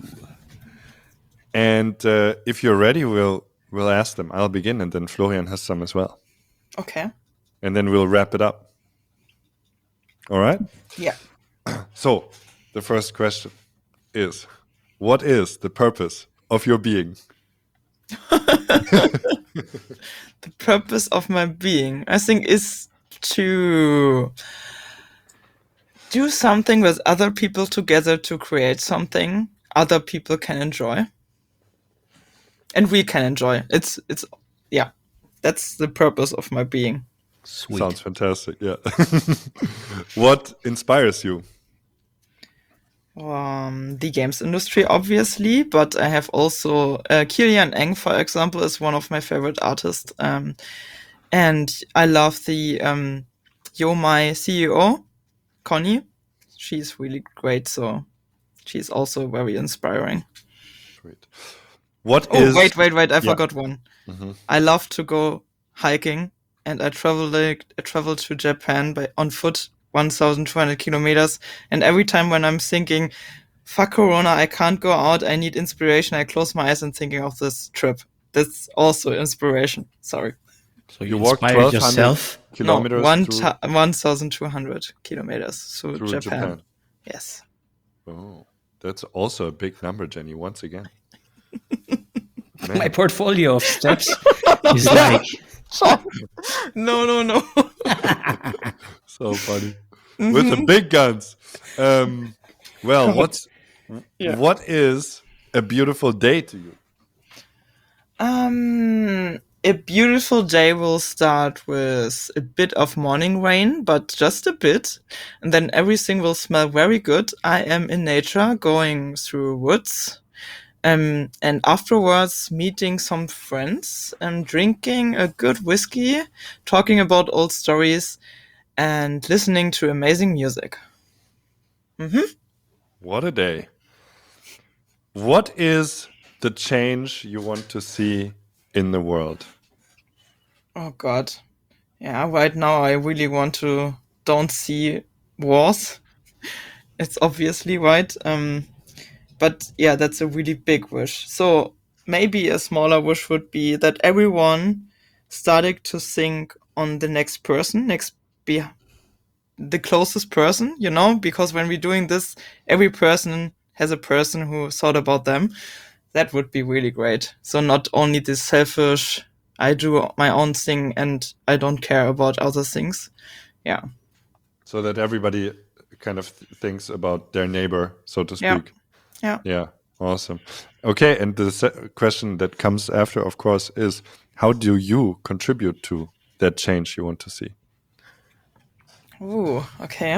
[SPEAKER 1] and uh, if you're ready, we'll we'll ask them. I'll begin, and then Florian has some as well,
[SPEAKER 3] Okay.
[SPEAKER 1] and then we'll wrap it up. All right.
[SPEAKER 3] Yeah.
[SPEAKER 1] So, the first question is, what is the purpose of your being?
[SPEAKER 3] The purpose of my being, I think, is to do something with other people together to create something other people can enjoy. And we can enjoy. It's, it's, yeah, that's the purpose of my being.
[SPEAKER 2] Sweet.
[SPEAKER 1] Sounds fantastic. Yeah. What inspires you?
[SPEAKER 3] Um, the games industry, obviously, but I have also uh, Kilian Eng, for example, is one of my favorite artists. Um, and I love the um, Yomai C E O, Connie. She's really great, so she's also very inspiring.
[SPEAKER 1] Great. What
[SPEAKER 3] Oh,
[SPEAKER 1] is-
[SPEAKER 3] wait, wait, wait! I
[SPEAKER 1] Yeah.
[SPEAKER 3] forgot one.
[SPEAKER 1] Mhm.
[SPEAKER 3] I love to go hiking, and I travel like I travel to Japan by on foot, one thousand two hundred kilometers. And every time when I'm thinking, "Fuck Corona, I can't go out. I need inspiration," I close my eyes and thinking of this trip. That's also inspiration. Sorry,
[SPEAKER 2] So
[SPEAKER 1] You
[SPEAKER 2] you,
[SPEAKER 1] walk
[SPEAKER 2] inspired
[SPEAKER 1] twelve hundred
[SPEAKER 2] yourself.
[SPEAKER 1] kilometers
[SPEAKER 3] no, one
[SPEAKER 1] through,
[SPEAKER 3] ta- one thousand two hundred kilometers through,
[SPEAKER 1] through
[SPEAKER 3] Japan.
[SPEAKER 1] Japan.
[SPEAKER 3] Yes.
[SPEAKER 1] Oh, that's also a big number, Jenny. Once again.
[SPEAKER 2] My portfolio of steps is like
[SPEAKER 3] No, no, no.
[SPEAKER 1] So funny. With the big guns. Um, well, what's
[SPEAKER 3] Yeah.
[SPEAKER 1] what is a beautiful day to you?
[SPEAKER 3] Um, a beautiful day will start with a bit of morning rain, but just a bit, and then everything will smell very good. I am in nature, going through woods, um, and afterwards meeting some friends and drinking a good whiskey, talking about old stories, and listening to amazing music.
[SPEAKER 1] What a day. What is the change you want to see in the world?
[SPEAKER 3] Oh God. Yeah, right now I really want to don't see wars. It's obviously right. Um, but yeah, that's a really big wish. So maybe a smaller wish would be that everyone started to think on the next person, next be the closest person, you know, because when we're doing this, every person has a person who thought about them. That would be really great. So not only this selfish, I do my own thing and I don't care about other things. Yeah.
[SPEAKER 1] So that everybody kind of th- thinks about their neighbor, so to
[SPEAKER 3] Yeah.
[SPEAKER 1] speak.
[SPEAKER 3] Yeah.
[SPEAKER 1] Yeah, awesome. Okay, and the se- question that comes after, of course, is how do you contribute to that change you want to see?
[SPEAKER 3] Ooh, okay.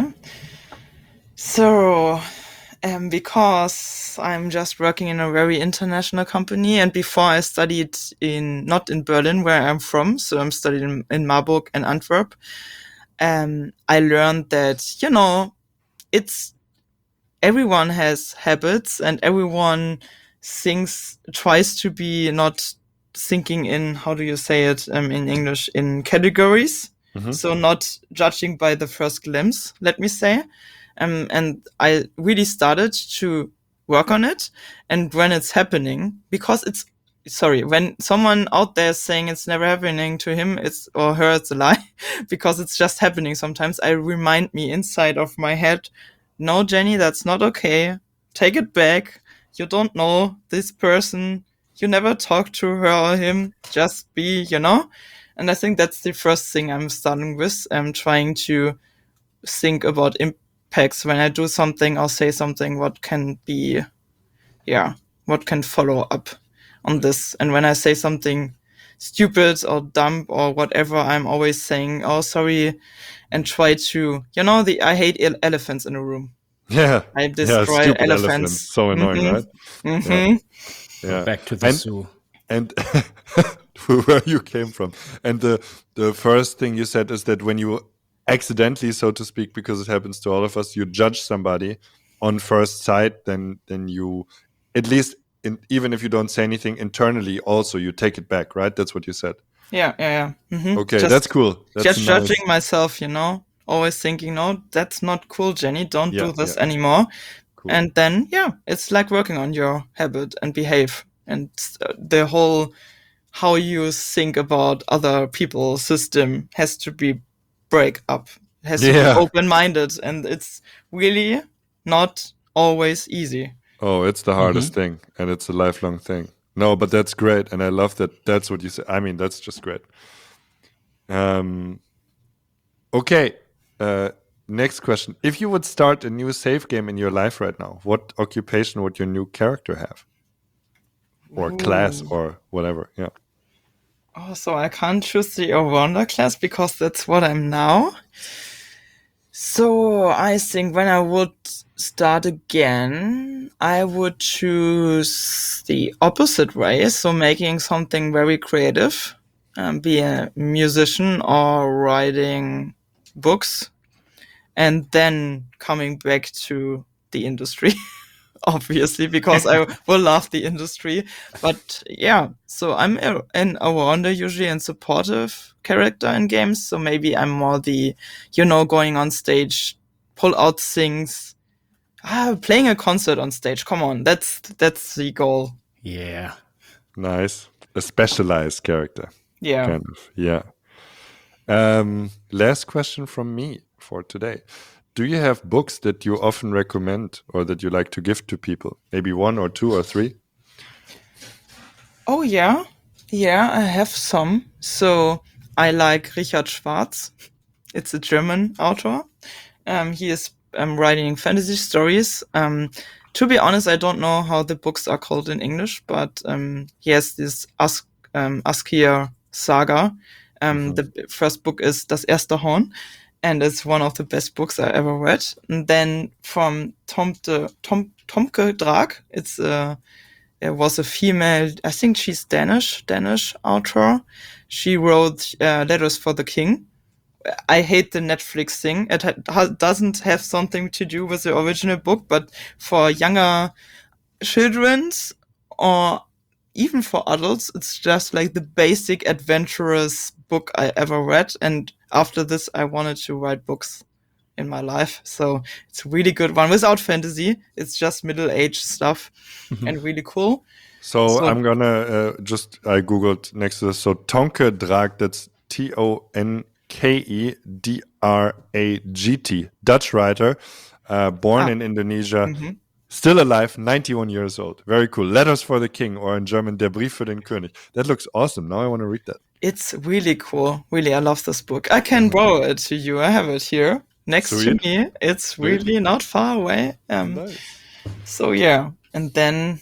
[SPEAKER 3] So, um, because I'm just working in a very international company, and before I studied in, not in Berlin, where I'm from, so I'm studied in, in Marburg and Antwerp, um, I learned that, you know, it's, everyone has habits and everyone thinks, tries to be not thinking in, how do you say it um, in English, in categories.
[SPEAKER 1] Mhm.
[SPEAKER 3] So not judging by the first glimpse, let me say. Um, and I really started to work on it. And when it's happening, because it's sorry, when someone out there is saying it's never happening to him, it's or her, it's a lie, because it's just happening sometimes. I remind me inside of my head, no, Jenny, that's not okay. Take it back. You don't know this person. You never talk to her or him. Just be, you know. And I think that's the first thing I'm starting with. I'm trying to think about impacts when I do something or say something. What can be, yeah, what can follow up on this? And when I say something stupid or dumb or whatever, I'm always saying, "Oh, sorry," and try to, you know, the I hate ele- elephants in a room.
[SPEAKER 1] Yeah.
[SPEAKER 3] I
[SPEAKER 1] Yeah,
[SPEAKER 3] destroy
[SPEAKER 1] stupid
[SPEAKER 3] elephants.
[SPEAKER 1] elephants. So annoying,
[SPEAKER 3] Mhm.
[SPEAKER 1] right?
[SPEAKER 3] Mhm.
[SPEAKER 1] Yeah.
[SPEAKER 2] Back to the
[SPEAKER 1] And-
[SPEAKER 2] zoo.
[SPEAKER 1] And where you came from. And the the first thing you said is that when you accidentally, so to speak, because it happens to all of us, you judge somebody on first sight, then then you, at least in, even if you don't say anything internally, also you take it back, right? That's what you said.
[SPEAKER 3] Yeah, yeah, yeah. Mhm.
[SPEAKER 1] Okay,
[SPEAKER 3] Just-
[SPEAKER 1] that's cool. That's
[SPEAKER 3] Just
[SPEAKER 1] nice.
[SPEAKER 3] judging myself, you know, always thinking, no, that's not cool, Jenny. Don't
[SPEAKER 1] Yeah,
[SPEAKER 3] do this
[SPEAKER 1] yeah.
[SPEAKER 3] anymore.
[SPEAKER 1] Cool.
[SPEAKER 3] And then, yeah, it's like working on your habit and behave and uh, the whole how you think about other people system has to be break up. It has to
[SPEAKER 1] Yeah.
[SPEAKER 3] be open-minded, and it's really not always easy.
[SPEAKER 1] Oh, it's the hardest thing, and it's a lifelong thing. No, but that's great, and I love that. That's what you say. I mean, that's just great. Um. Okay. Uh, next question: if you would start a new save game in your life right now, what occupation would your new character have, or class,
[SPEAKER 3] Ooh.
[SPEAKER 1] or whatever? Yeah.
[SPEAKER 3] Oh, so I can't choose the all-rounder class because that's what I'm now. So I think when I would start again, I would choose the opposite way. So making something very creative, um, be a musician or writing books, and then coming back to the industry. Obviously, because I will love the industry. But yeah, so I'm a, an all-rounder usually and supportive character in games. So maybe I'm more the, you know, going on stage, pull out things, ah, playing a concert on stage. Come on, that's that's the goal.
[SPEAKER 2] Yeah.
[SPEAKER 1] Nice. A specialized character.
[SPEAKER 3] Yeah.
[SPEAKER 1] Kind of. Yeah. Um. Last question from me for today. Do you have books that you often recommend or that you like to give to people? Maybe one or two or three?
[SPEAKER 3] Oh yeah, yeah, I have some. So I like Richard Schwarz. It's a German author. Um, he is um, writing fantasy stories. Um, to be honest, I don't know how the books are called in English, but um, he has this Ask, um, Askia saga. Um, The b- first book is Das erste Horn, and it's one of the best books I ever read. And then from Tomte, Tom, Tomke Drag, it's a there was a female, I think she's Danish, Danish author. She wrote uh, Letters for the King. I hate the Netflix thing. It ha- ha- doesn't have something to do with the original book, but for younger children's or even for adults, it's just like the basic adventurous book I ever read. And after this, I wanted to write books in my life. So it's a really good one without fantasy. It's just middle-aged stuff and really cool.
[SPEAKER 1] So,
[SPEAKER 3] So-
[SPEAKER 1] I'm gonna uh, just I googled next to this. So Tonke Drag, that's T O N K E D R A G T, Dutch writer, uh, born
[SPEAKER 3] Ah.
[SPEAKER 1] in Indonesia,
[SPEAKER 3] Mhm.
[SPEAKER 1] still alive, ninety-one years old. Very cool. Letters for the King, or in German, Der Brief für den König. That looks awesome. Now I want to read that.
[SPEAKER 3] It's really cool. Really, I love this book. I can borrow it to you. I have it here next
[SPEAKER 1] Sweet.
[SPEAKER 3] to me. It's
[SPEAKER 1] Sweet.
[SPEAKER 3] really not far away. Um,
[SPEAKER 1] Nice.
[SPEAKER 3] So yeah, and then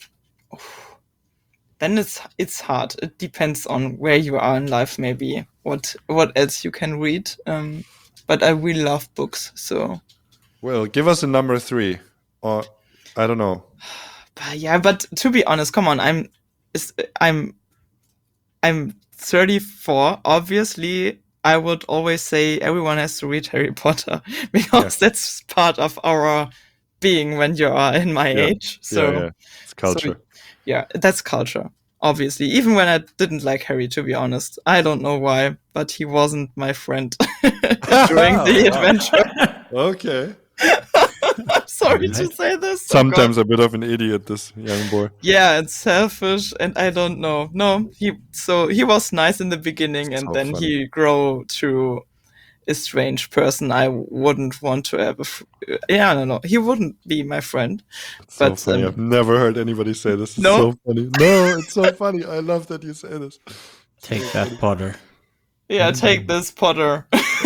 [SPEAKER 3] then it's it's hard. It depends on where you are in life, maybe what what else you can read. Um, but I really love books. So
[SPEAKER 1] Well, give us a number three, or I don't know.
[SPEAKER 3] but yeah, but to be honest, come on, I'm is- I'm I'm thirty-four. Obviously, I would always say everyone has to read Harry Potter because that's part of our being when you are in my
[SPEAKER 1] Yeah.
[SPEAKER 3] age. So
[SPEAKER 1] yeah, yeah. It's culture.
[SPEAKER 3] yeah, that's culture. Obviously, even when I didn't like Harry, to be honest, I don't know why, but he wasn't my friend during the
[SPEAKER 1] Wow.
[SPEAKER 3] adventure.
[SPEAKER 1] Okay.
[SPEAKER 3] Sorry
[SPEAKER 2] Right.
[SPEAKER 3] to say this. oh
[SPEAKER 1] Sometimes
[SPEAKER 3] God.
[SPEAKER 1] a bit of an idiot, this young boy.
[SPEAKER 3] Yeah, it's selfish, and I don't know. No, he so he was nice in the beginning, and
[SPEAKER 1] So
[SPEAKER 3] then
[SPEAKER 1] funny.
[SPEAKER 3] he grew to a strange person. I wouldn't want to have a. Fr- yeah, no, no, he wouldn't be my friend.
[SPEAKER 1] It's so
[SPEAKER 3] But
[SPEAKER 1] funny.
[SPEAKER 3] um,
[SPEAKER 1] I've never heard anybody say this. It's
[SPEAKER 3] No?
[SPEAKER 1] so funny. No, it's so funny. I love that you say this.
[SPEAKER 2] Take that, Potter.
[SPEAKER 3] yeah, take this, Potter.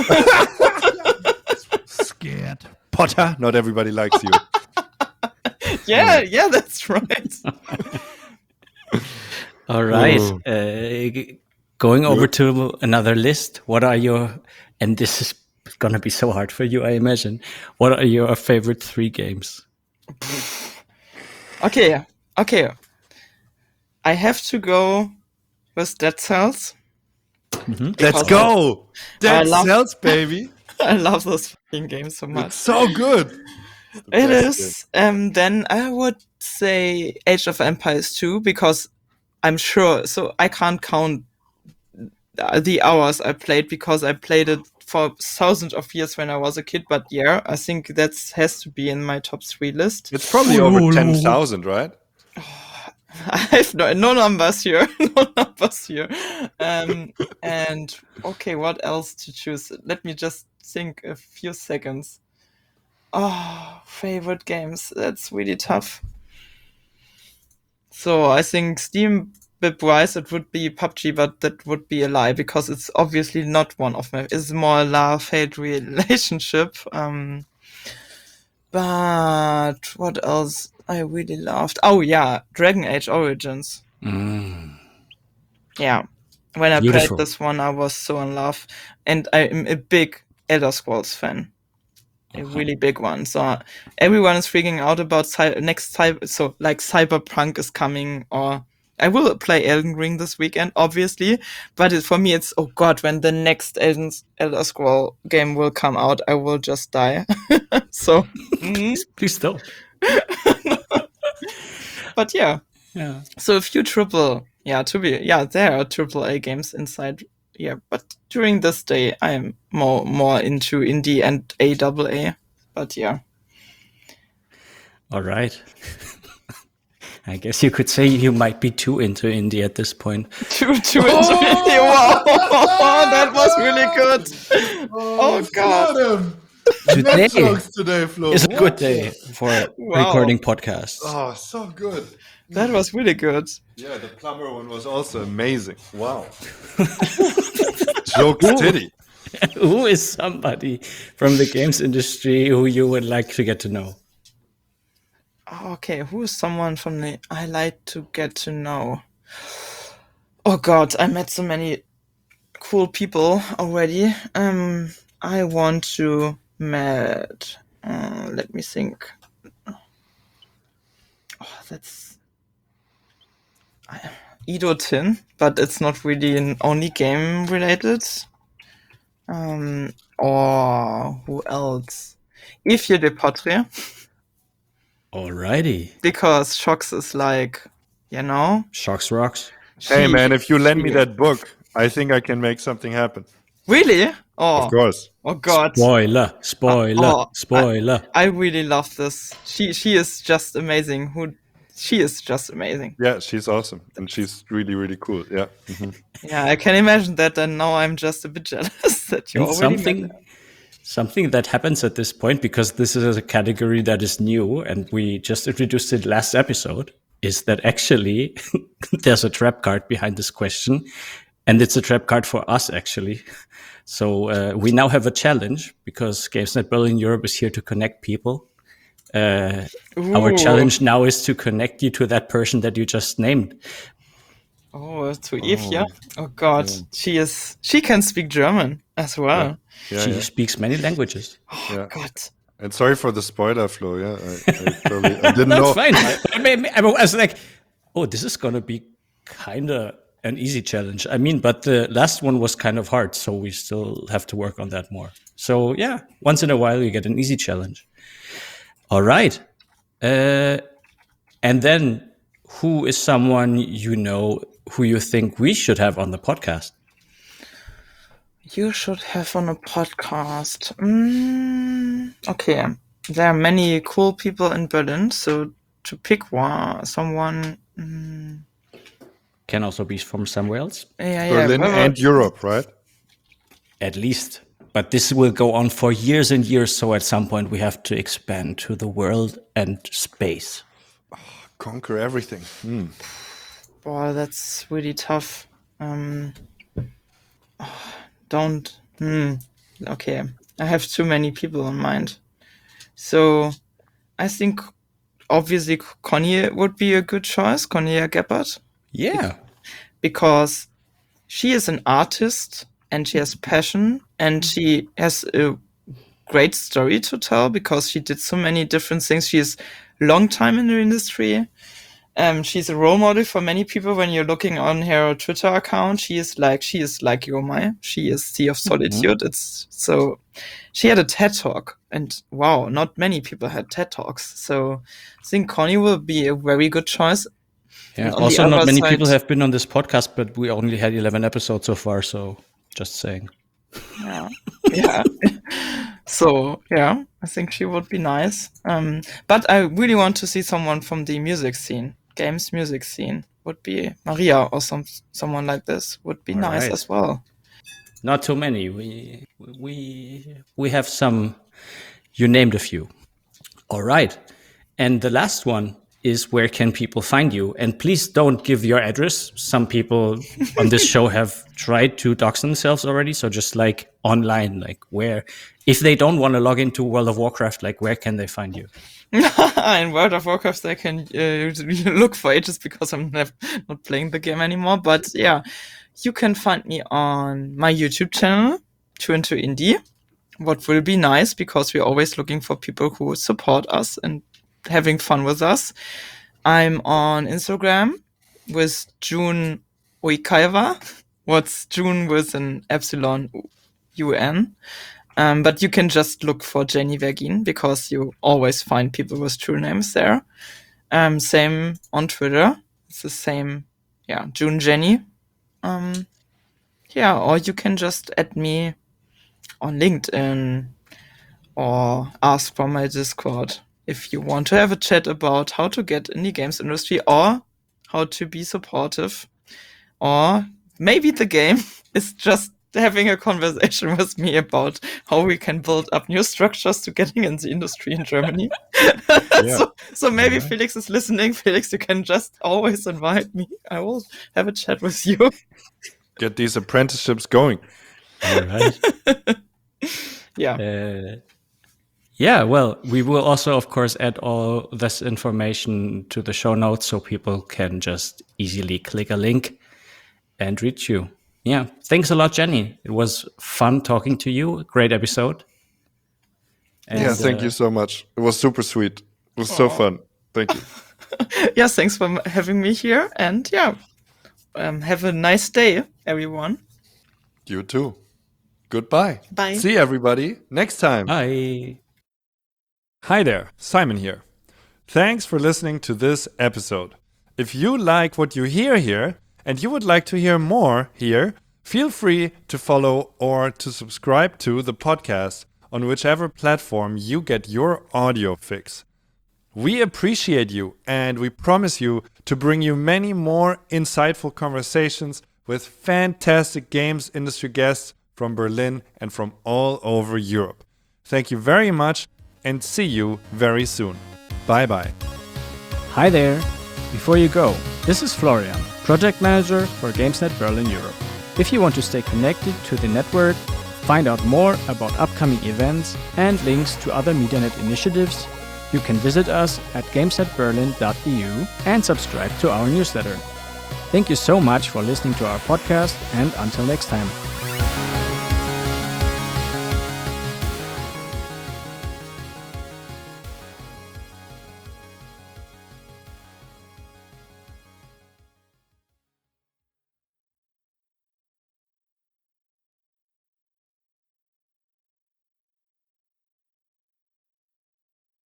[SPEAKER 1] Scared. Potter. Not everybody likes you.
[SPEAKER 3] yeah, yeah, that's right.
[SPEAKER 2] All right.
[SPEAKER 1] Whoa.
[SPEAKER 2] Uh, g- going over to another list. What are your, and this is going to be so hard for you, I imagine. What are your favorite three games?
[SPEAKER 3] Okay, okay. I have to go with Dead Cells.
[SPEAKER 1] Let's
[SPEAKER 3] Because
[SPEAKER 1] go. Dead
[SPEAKER 3] I love-
[SPEAKER 1] Cells, baby.
[SPEAKER 3] I love those fucking games so much.
[SPEAKER 1] It's so good. The
[SPEAKER 3] It
[SPEAKER 1] best
[SPEAKER 3] is. Um, then I would say Age of Empires two, because I'm sure. So I can't count the the hours I played, because I played it for thousands of years when I was a kid. But yeah, I think that has to be in my top three list.
[SPEAKER 1] It's probably over ten thousand, right?
[SPEAKER 3] I have no, no numbers here. no numbers here. Um, and okay, what else to choose? Let me just think a few seconds. Oh, favorite games. That's really tough. So I think Steam wise it would be P U B G, but that would be a lie, because it's obviously not one of my. It's more a love-hate relationship. Um, but what else I really loved? Oh yeah, Dragon Age Origins.
[SPEAKER 2] Mm.
[SPEAKER 3] Yeah, when I
[SPEAKER 2] Beautiful.
[SPEAKER 3] played this one, I was so in love, and I am a big Elder Scrolls fan. A really big one. So uh, everyone is freaking out about cy- next cyber. So like Cyberpunk is coming, or I will play Elden Ring this weekend, obviously. But it, for me, it's oh god, when the next Elden, Elder Scroll game will come out, I will just die. so, mhm.
[SPEAKER 2] Please don't.
[SPEAKER 3] but yeah.
[SPEAKER 2] Yeah.
[SPEAKER 3] So a few triple, yeah, to be, yeah, there are triple A games inside. Yeah, but during this day, I'm more more into indie and A double A. But yeah.
[SPEAKER 2] All right. I guess you could say you might be too into indie at this point.
[SPEAKER 3] Too, too into indie. Wow, that was really good. Oh, God.
[SPEAKER 1] him.
[SPEAKER 2] Today
[SPEAKER 1] today, Flo.
[SPEAKER 2] is a good day for
[SPEAKER 3] Wow.
[SPEAKER 2] recording podcasts.
[SPEAKER 1] Oh, so good.
[SPEAKER 3] That was really good.
[SPEAKER 1] Yeah, the plumber one was also amazing. Wow. Joke titty.
[SPEAKER 2] Who is somebody from the games industry who you would like to get to know?
[SPEAKER 3] Okay, who is someone from the I like to get to know? Oh God, I met so many cool people already. Um, I want to meet. Uh, let me think. Oh, that's I- Edo Tin, but it's not really an only game related. Um, or who else? Ifje de Potre,
[SPEAKER 2] Alrighty.
[SPEAKER 3] because Shox is like, you know.
[SPEAKER 2] Shocks Rocks.
[SPEAKER 1] Hey,
[SPEAKER 3] she-
[SPEAKER 1] man, if you lend me
[SPEAKER 3] she-
[SPEAKER 1] that book, I think I can make something happen.
[SPEAKER 3] Really? Oh,
[SPEAKER 1] Of course.
[SPEAKER 3] oh God.
[SPEAKER 2] Spoiler, spoiler,
[SPEAKER 3] Oh,
[SPEAKER 2] spoiler.
[SPEAKER 3] I really love this. She she is just amazing. Who she is just amazing.
[SPEAKER 1] Yeah, she's awesome. And she's really, really cool. Yeah. Mhm.
[SPEAKER 3] Yeah, I can imagine that, and now I'm just a bit jealous that you
[SPEAKER 2] And
[SPEAKER 3] already
[SPEAKER 2] something
[SPEAKER 3] met her.
[SPEAKER 2] something that happens at this point, because this is a category that is new and we just introduced it last episode, is that actually there's a trap card behind this question, and it's a trap card for us actually. So uh, we now have a challenge, because GamesNet Berlin Europe is here to connect people. Uh, our
[SPEAKER 3] Ooh.
[SPEAKER 2] challenge now is to connect you to that person that you just named.
[SPEAKER 3] Oh, to Ifja. Oh God, she is. She can speak German as well.
[SPEAKER 1] Yeah,
[SPEAKER 2] she
[SPEAKER 1] yeah.
[SPEAKER 2] speaks many languages.
[SPEAKER 3] Oh
[SPEAKER 1] Yeah.
[SPEAKER 3] God.
[SPEAKER 1] And sorry for the spoiler, Flo. Yeah, I, I, totally, I didn't
[SPEAKER 2] That's
[SPEAKER 1] know.
[SPEAKER 2] fine. I, mean, I was like, oh, this is gonna be kind of an easy challenge. I mean, but the last one was kind of hard, so we still have to work on that more. So yeah, once in a while you get an easy challenge. All right. Uh, and then who is someone you know who you think we should have on the podcast?
[SPEAKER 3] You should have on a podcast. Mm, okay. there are many cool people in Berlin, so to pick one, someone. Mm,
[SPEAKER 2] Can also be from somewhere else.
[SPEAKER 3] yeah,
[SPEAKER 1] Berlin
[SPEAKER 3] yeah,
[SPEAKER 1] and Europe, right?
[SPEAKER 2] At least. But this will go on for years and years, so at some point we have to expand to the world and space.
[SPEAKER 1] Conquer everything. Hmm.
[SPEAKER 3] Boy, that's really tough. Um, oh, don't. Hmm. Okay, I have too many people in mind. So I think obviously Connie would be a good choice, Cornelia Geppert.
[SPEAKER 2] Yeah.
[SPEAKER 3] Because she is an artist and she has passion and she has a great story to tell because she did so many different things. She is long time in the industry. Um, she's a role model for many people. When you're looking on her Twitter account, she is like she is like Yomai. She is Sea of Solitude. Mm-hmm. It's so she had a TED Talk, and wow, not many people had TED Talks. So I think Connie will be a very good choice.
[SPEAKER 2] Yeah. Also, not many side, people have been on this podcast, but we only had eleven episodes so far. So just saying.
[SPEAKER 3] Yeah. Yeah. So yeah, I think she would be nice. Um, but I really want to see someone from the music scene. Games music scene would be Maria or some someone like this would be All nice right. as well.
[SPEAKER 2] Not too many. We we we have some. You named a few. All right, and the last one is where can people find you? And please don't give your address. Some people on this show have tried to dox themselves already. So just like online, like where, if they don't want to log into World of Warcraft, like where can they find you?
[SPEAKER 3] In World of Warcraft, they can uh, look for it just because I'm not playing the game anymore. But yeah, you can find me on my YouTube channel, Two into Indie. What will be nice because we're always looking for people who support us and having fun with us. I'm on Instagram with June Oikaiwa. What's June with an epsilon U N? Um, but you can just look for Jenny Vergin because you always find people with true names there. Um, same on Twitter. It's the same, yeah, June Jenny. Um, yeah, or you can just add me on LinkedIn or ask for my Discord if you want to have a chat about how to get in the games industry or how to be supportive, or maybe the game is just having a conversation with me about how we can build up new structures to getting in the industry in Germany. Yeah. so, so maybe right. Felix is listening. Felix, you can just always invite me. I will have a chat with you.
[SPEAKER 1] Get these apprenticeships going.
[SPEAKER 2] All right.
[SPEAKER 3] Yeah.
[SPEAKER 2] Uh, yeah, well, we will also, of course, add all this information to the show notes so people can just easily click a link and reach you. Yeah, thanks a lot, Jenny. It was fun talking to you. Great episode.
[SPEAKER 1] And, yeah, thank uh, you so much. It was super sweet. It was Aww. so fun. Thank you.
[SPEAKER 3] Yeah, thanks for having me here. And yeah, um, have a nice day, everyone.
[SPEAKER 1] You too. Goodbye.
[SPEAKER 3] Bye.
[SPEAKER 1] See everybody next time.
[SPEAKER 2] Bye.
[SPEAKER 1] Hi there, Simon here. Thanks for listening to this episode. If you like what you hear here and you would like to hear more here, feel free to follow or to subscribe to the podcast on whichever platform you get your audio fix. We appreciate you and we promise you to bring you many more insightful conversations with fantastic games industry guests from Berlin and from all over Europe. Thank you very much and see you very soon. Bye bye.
[SPEAKER 2] Hi there. Before you go, this is Florian, Project Manager for GamesNet Berlin Europe. If you want to stay connected to the network, find out more about upcoming events and links to other MediaNet initiatives, you can visit us at gamesnet berlin dot e u and subscribe to our newsletter. Thank you so much for listening to our podcast, and until next time.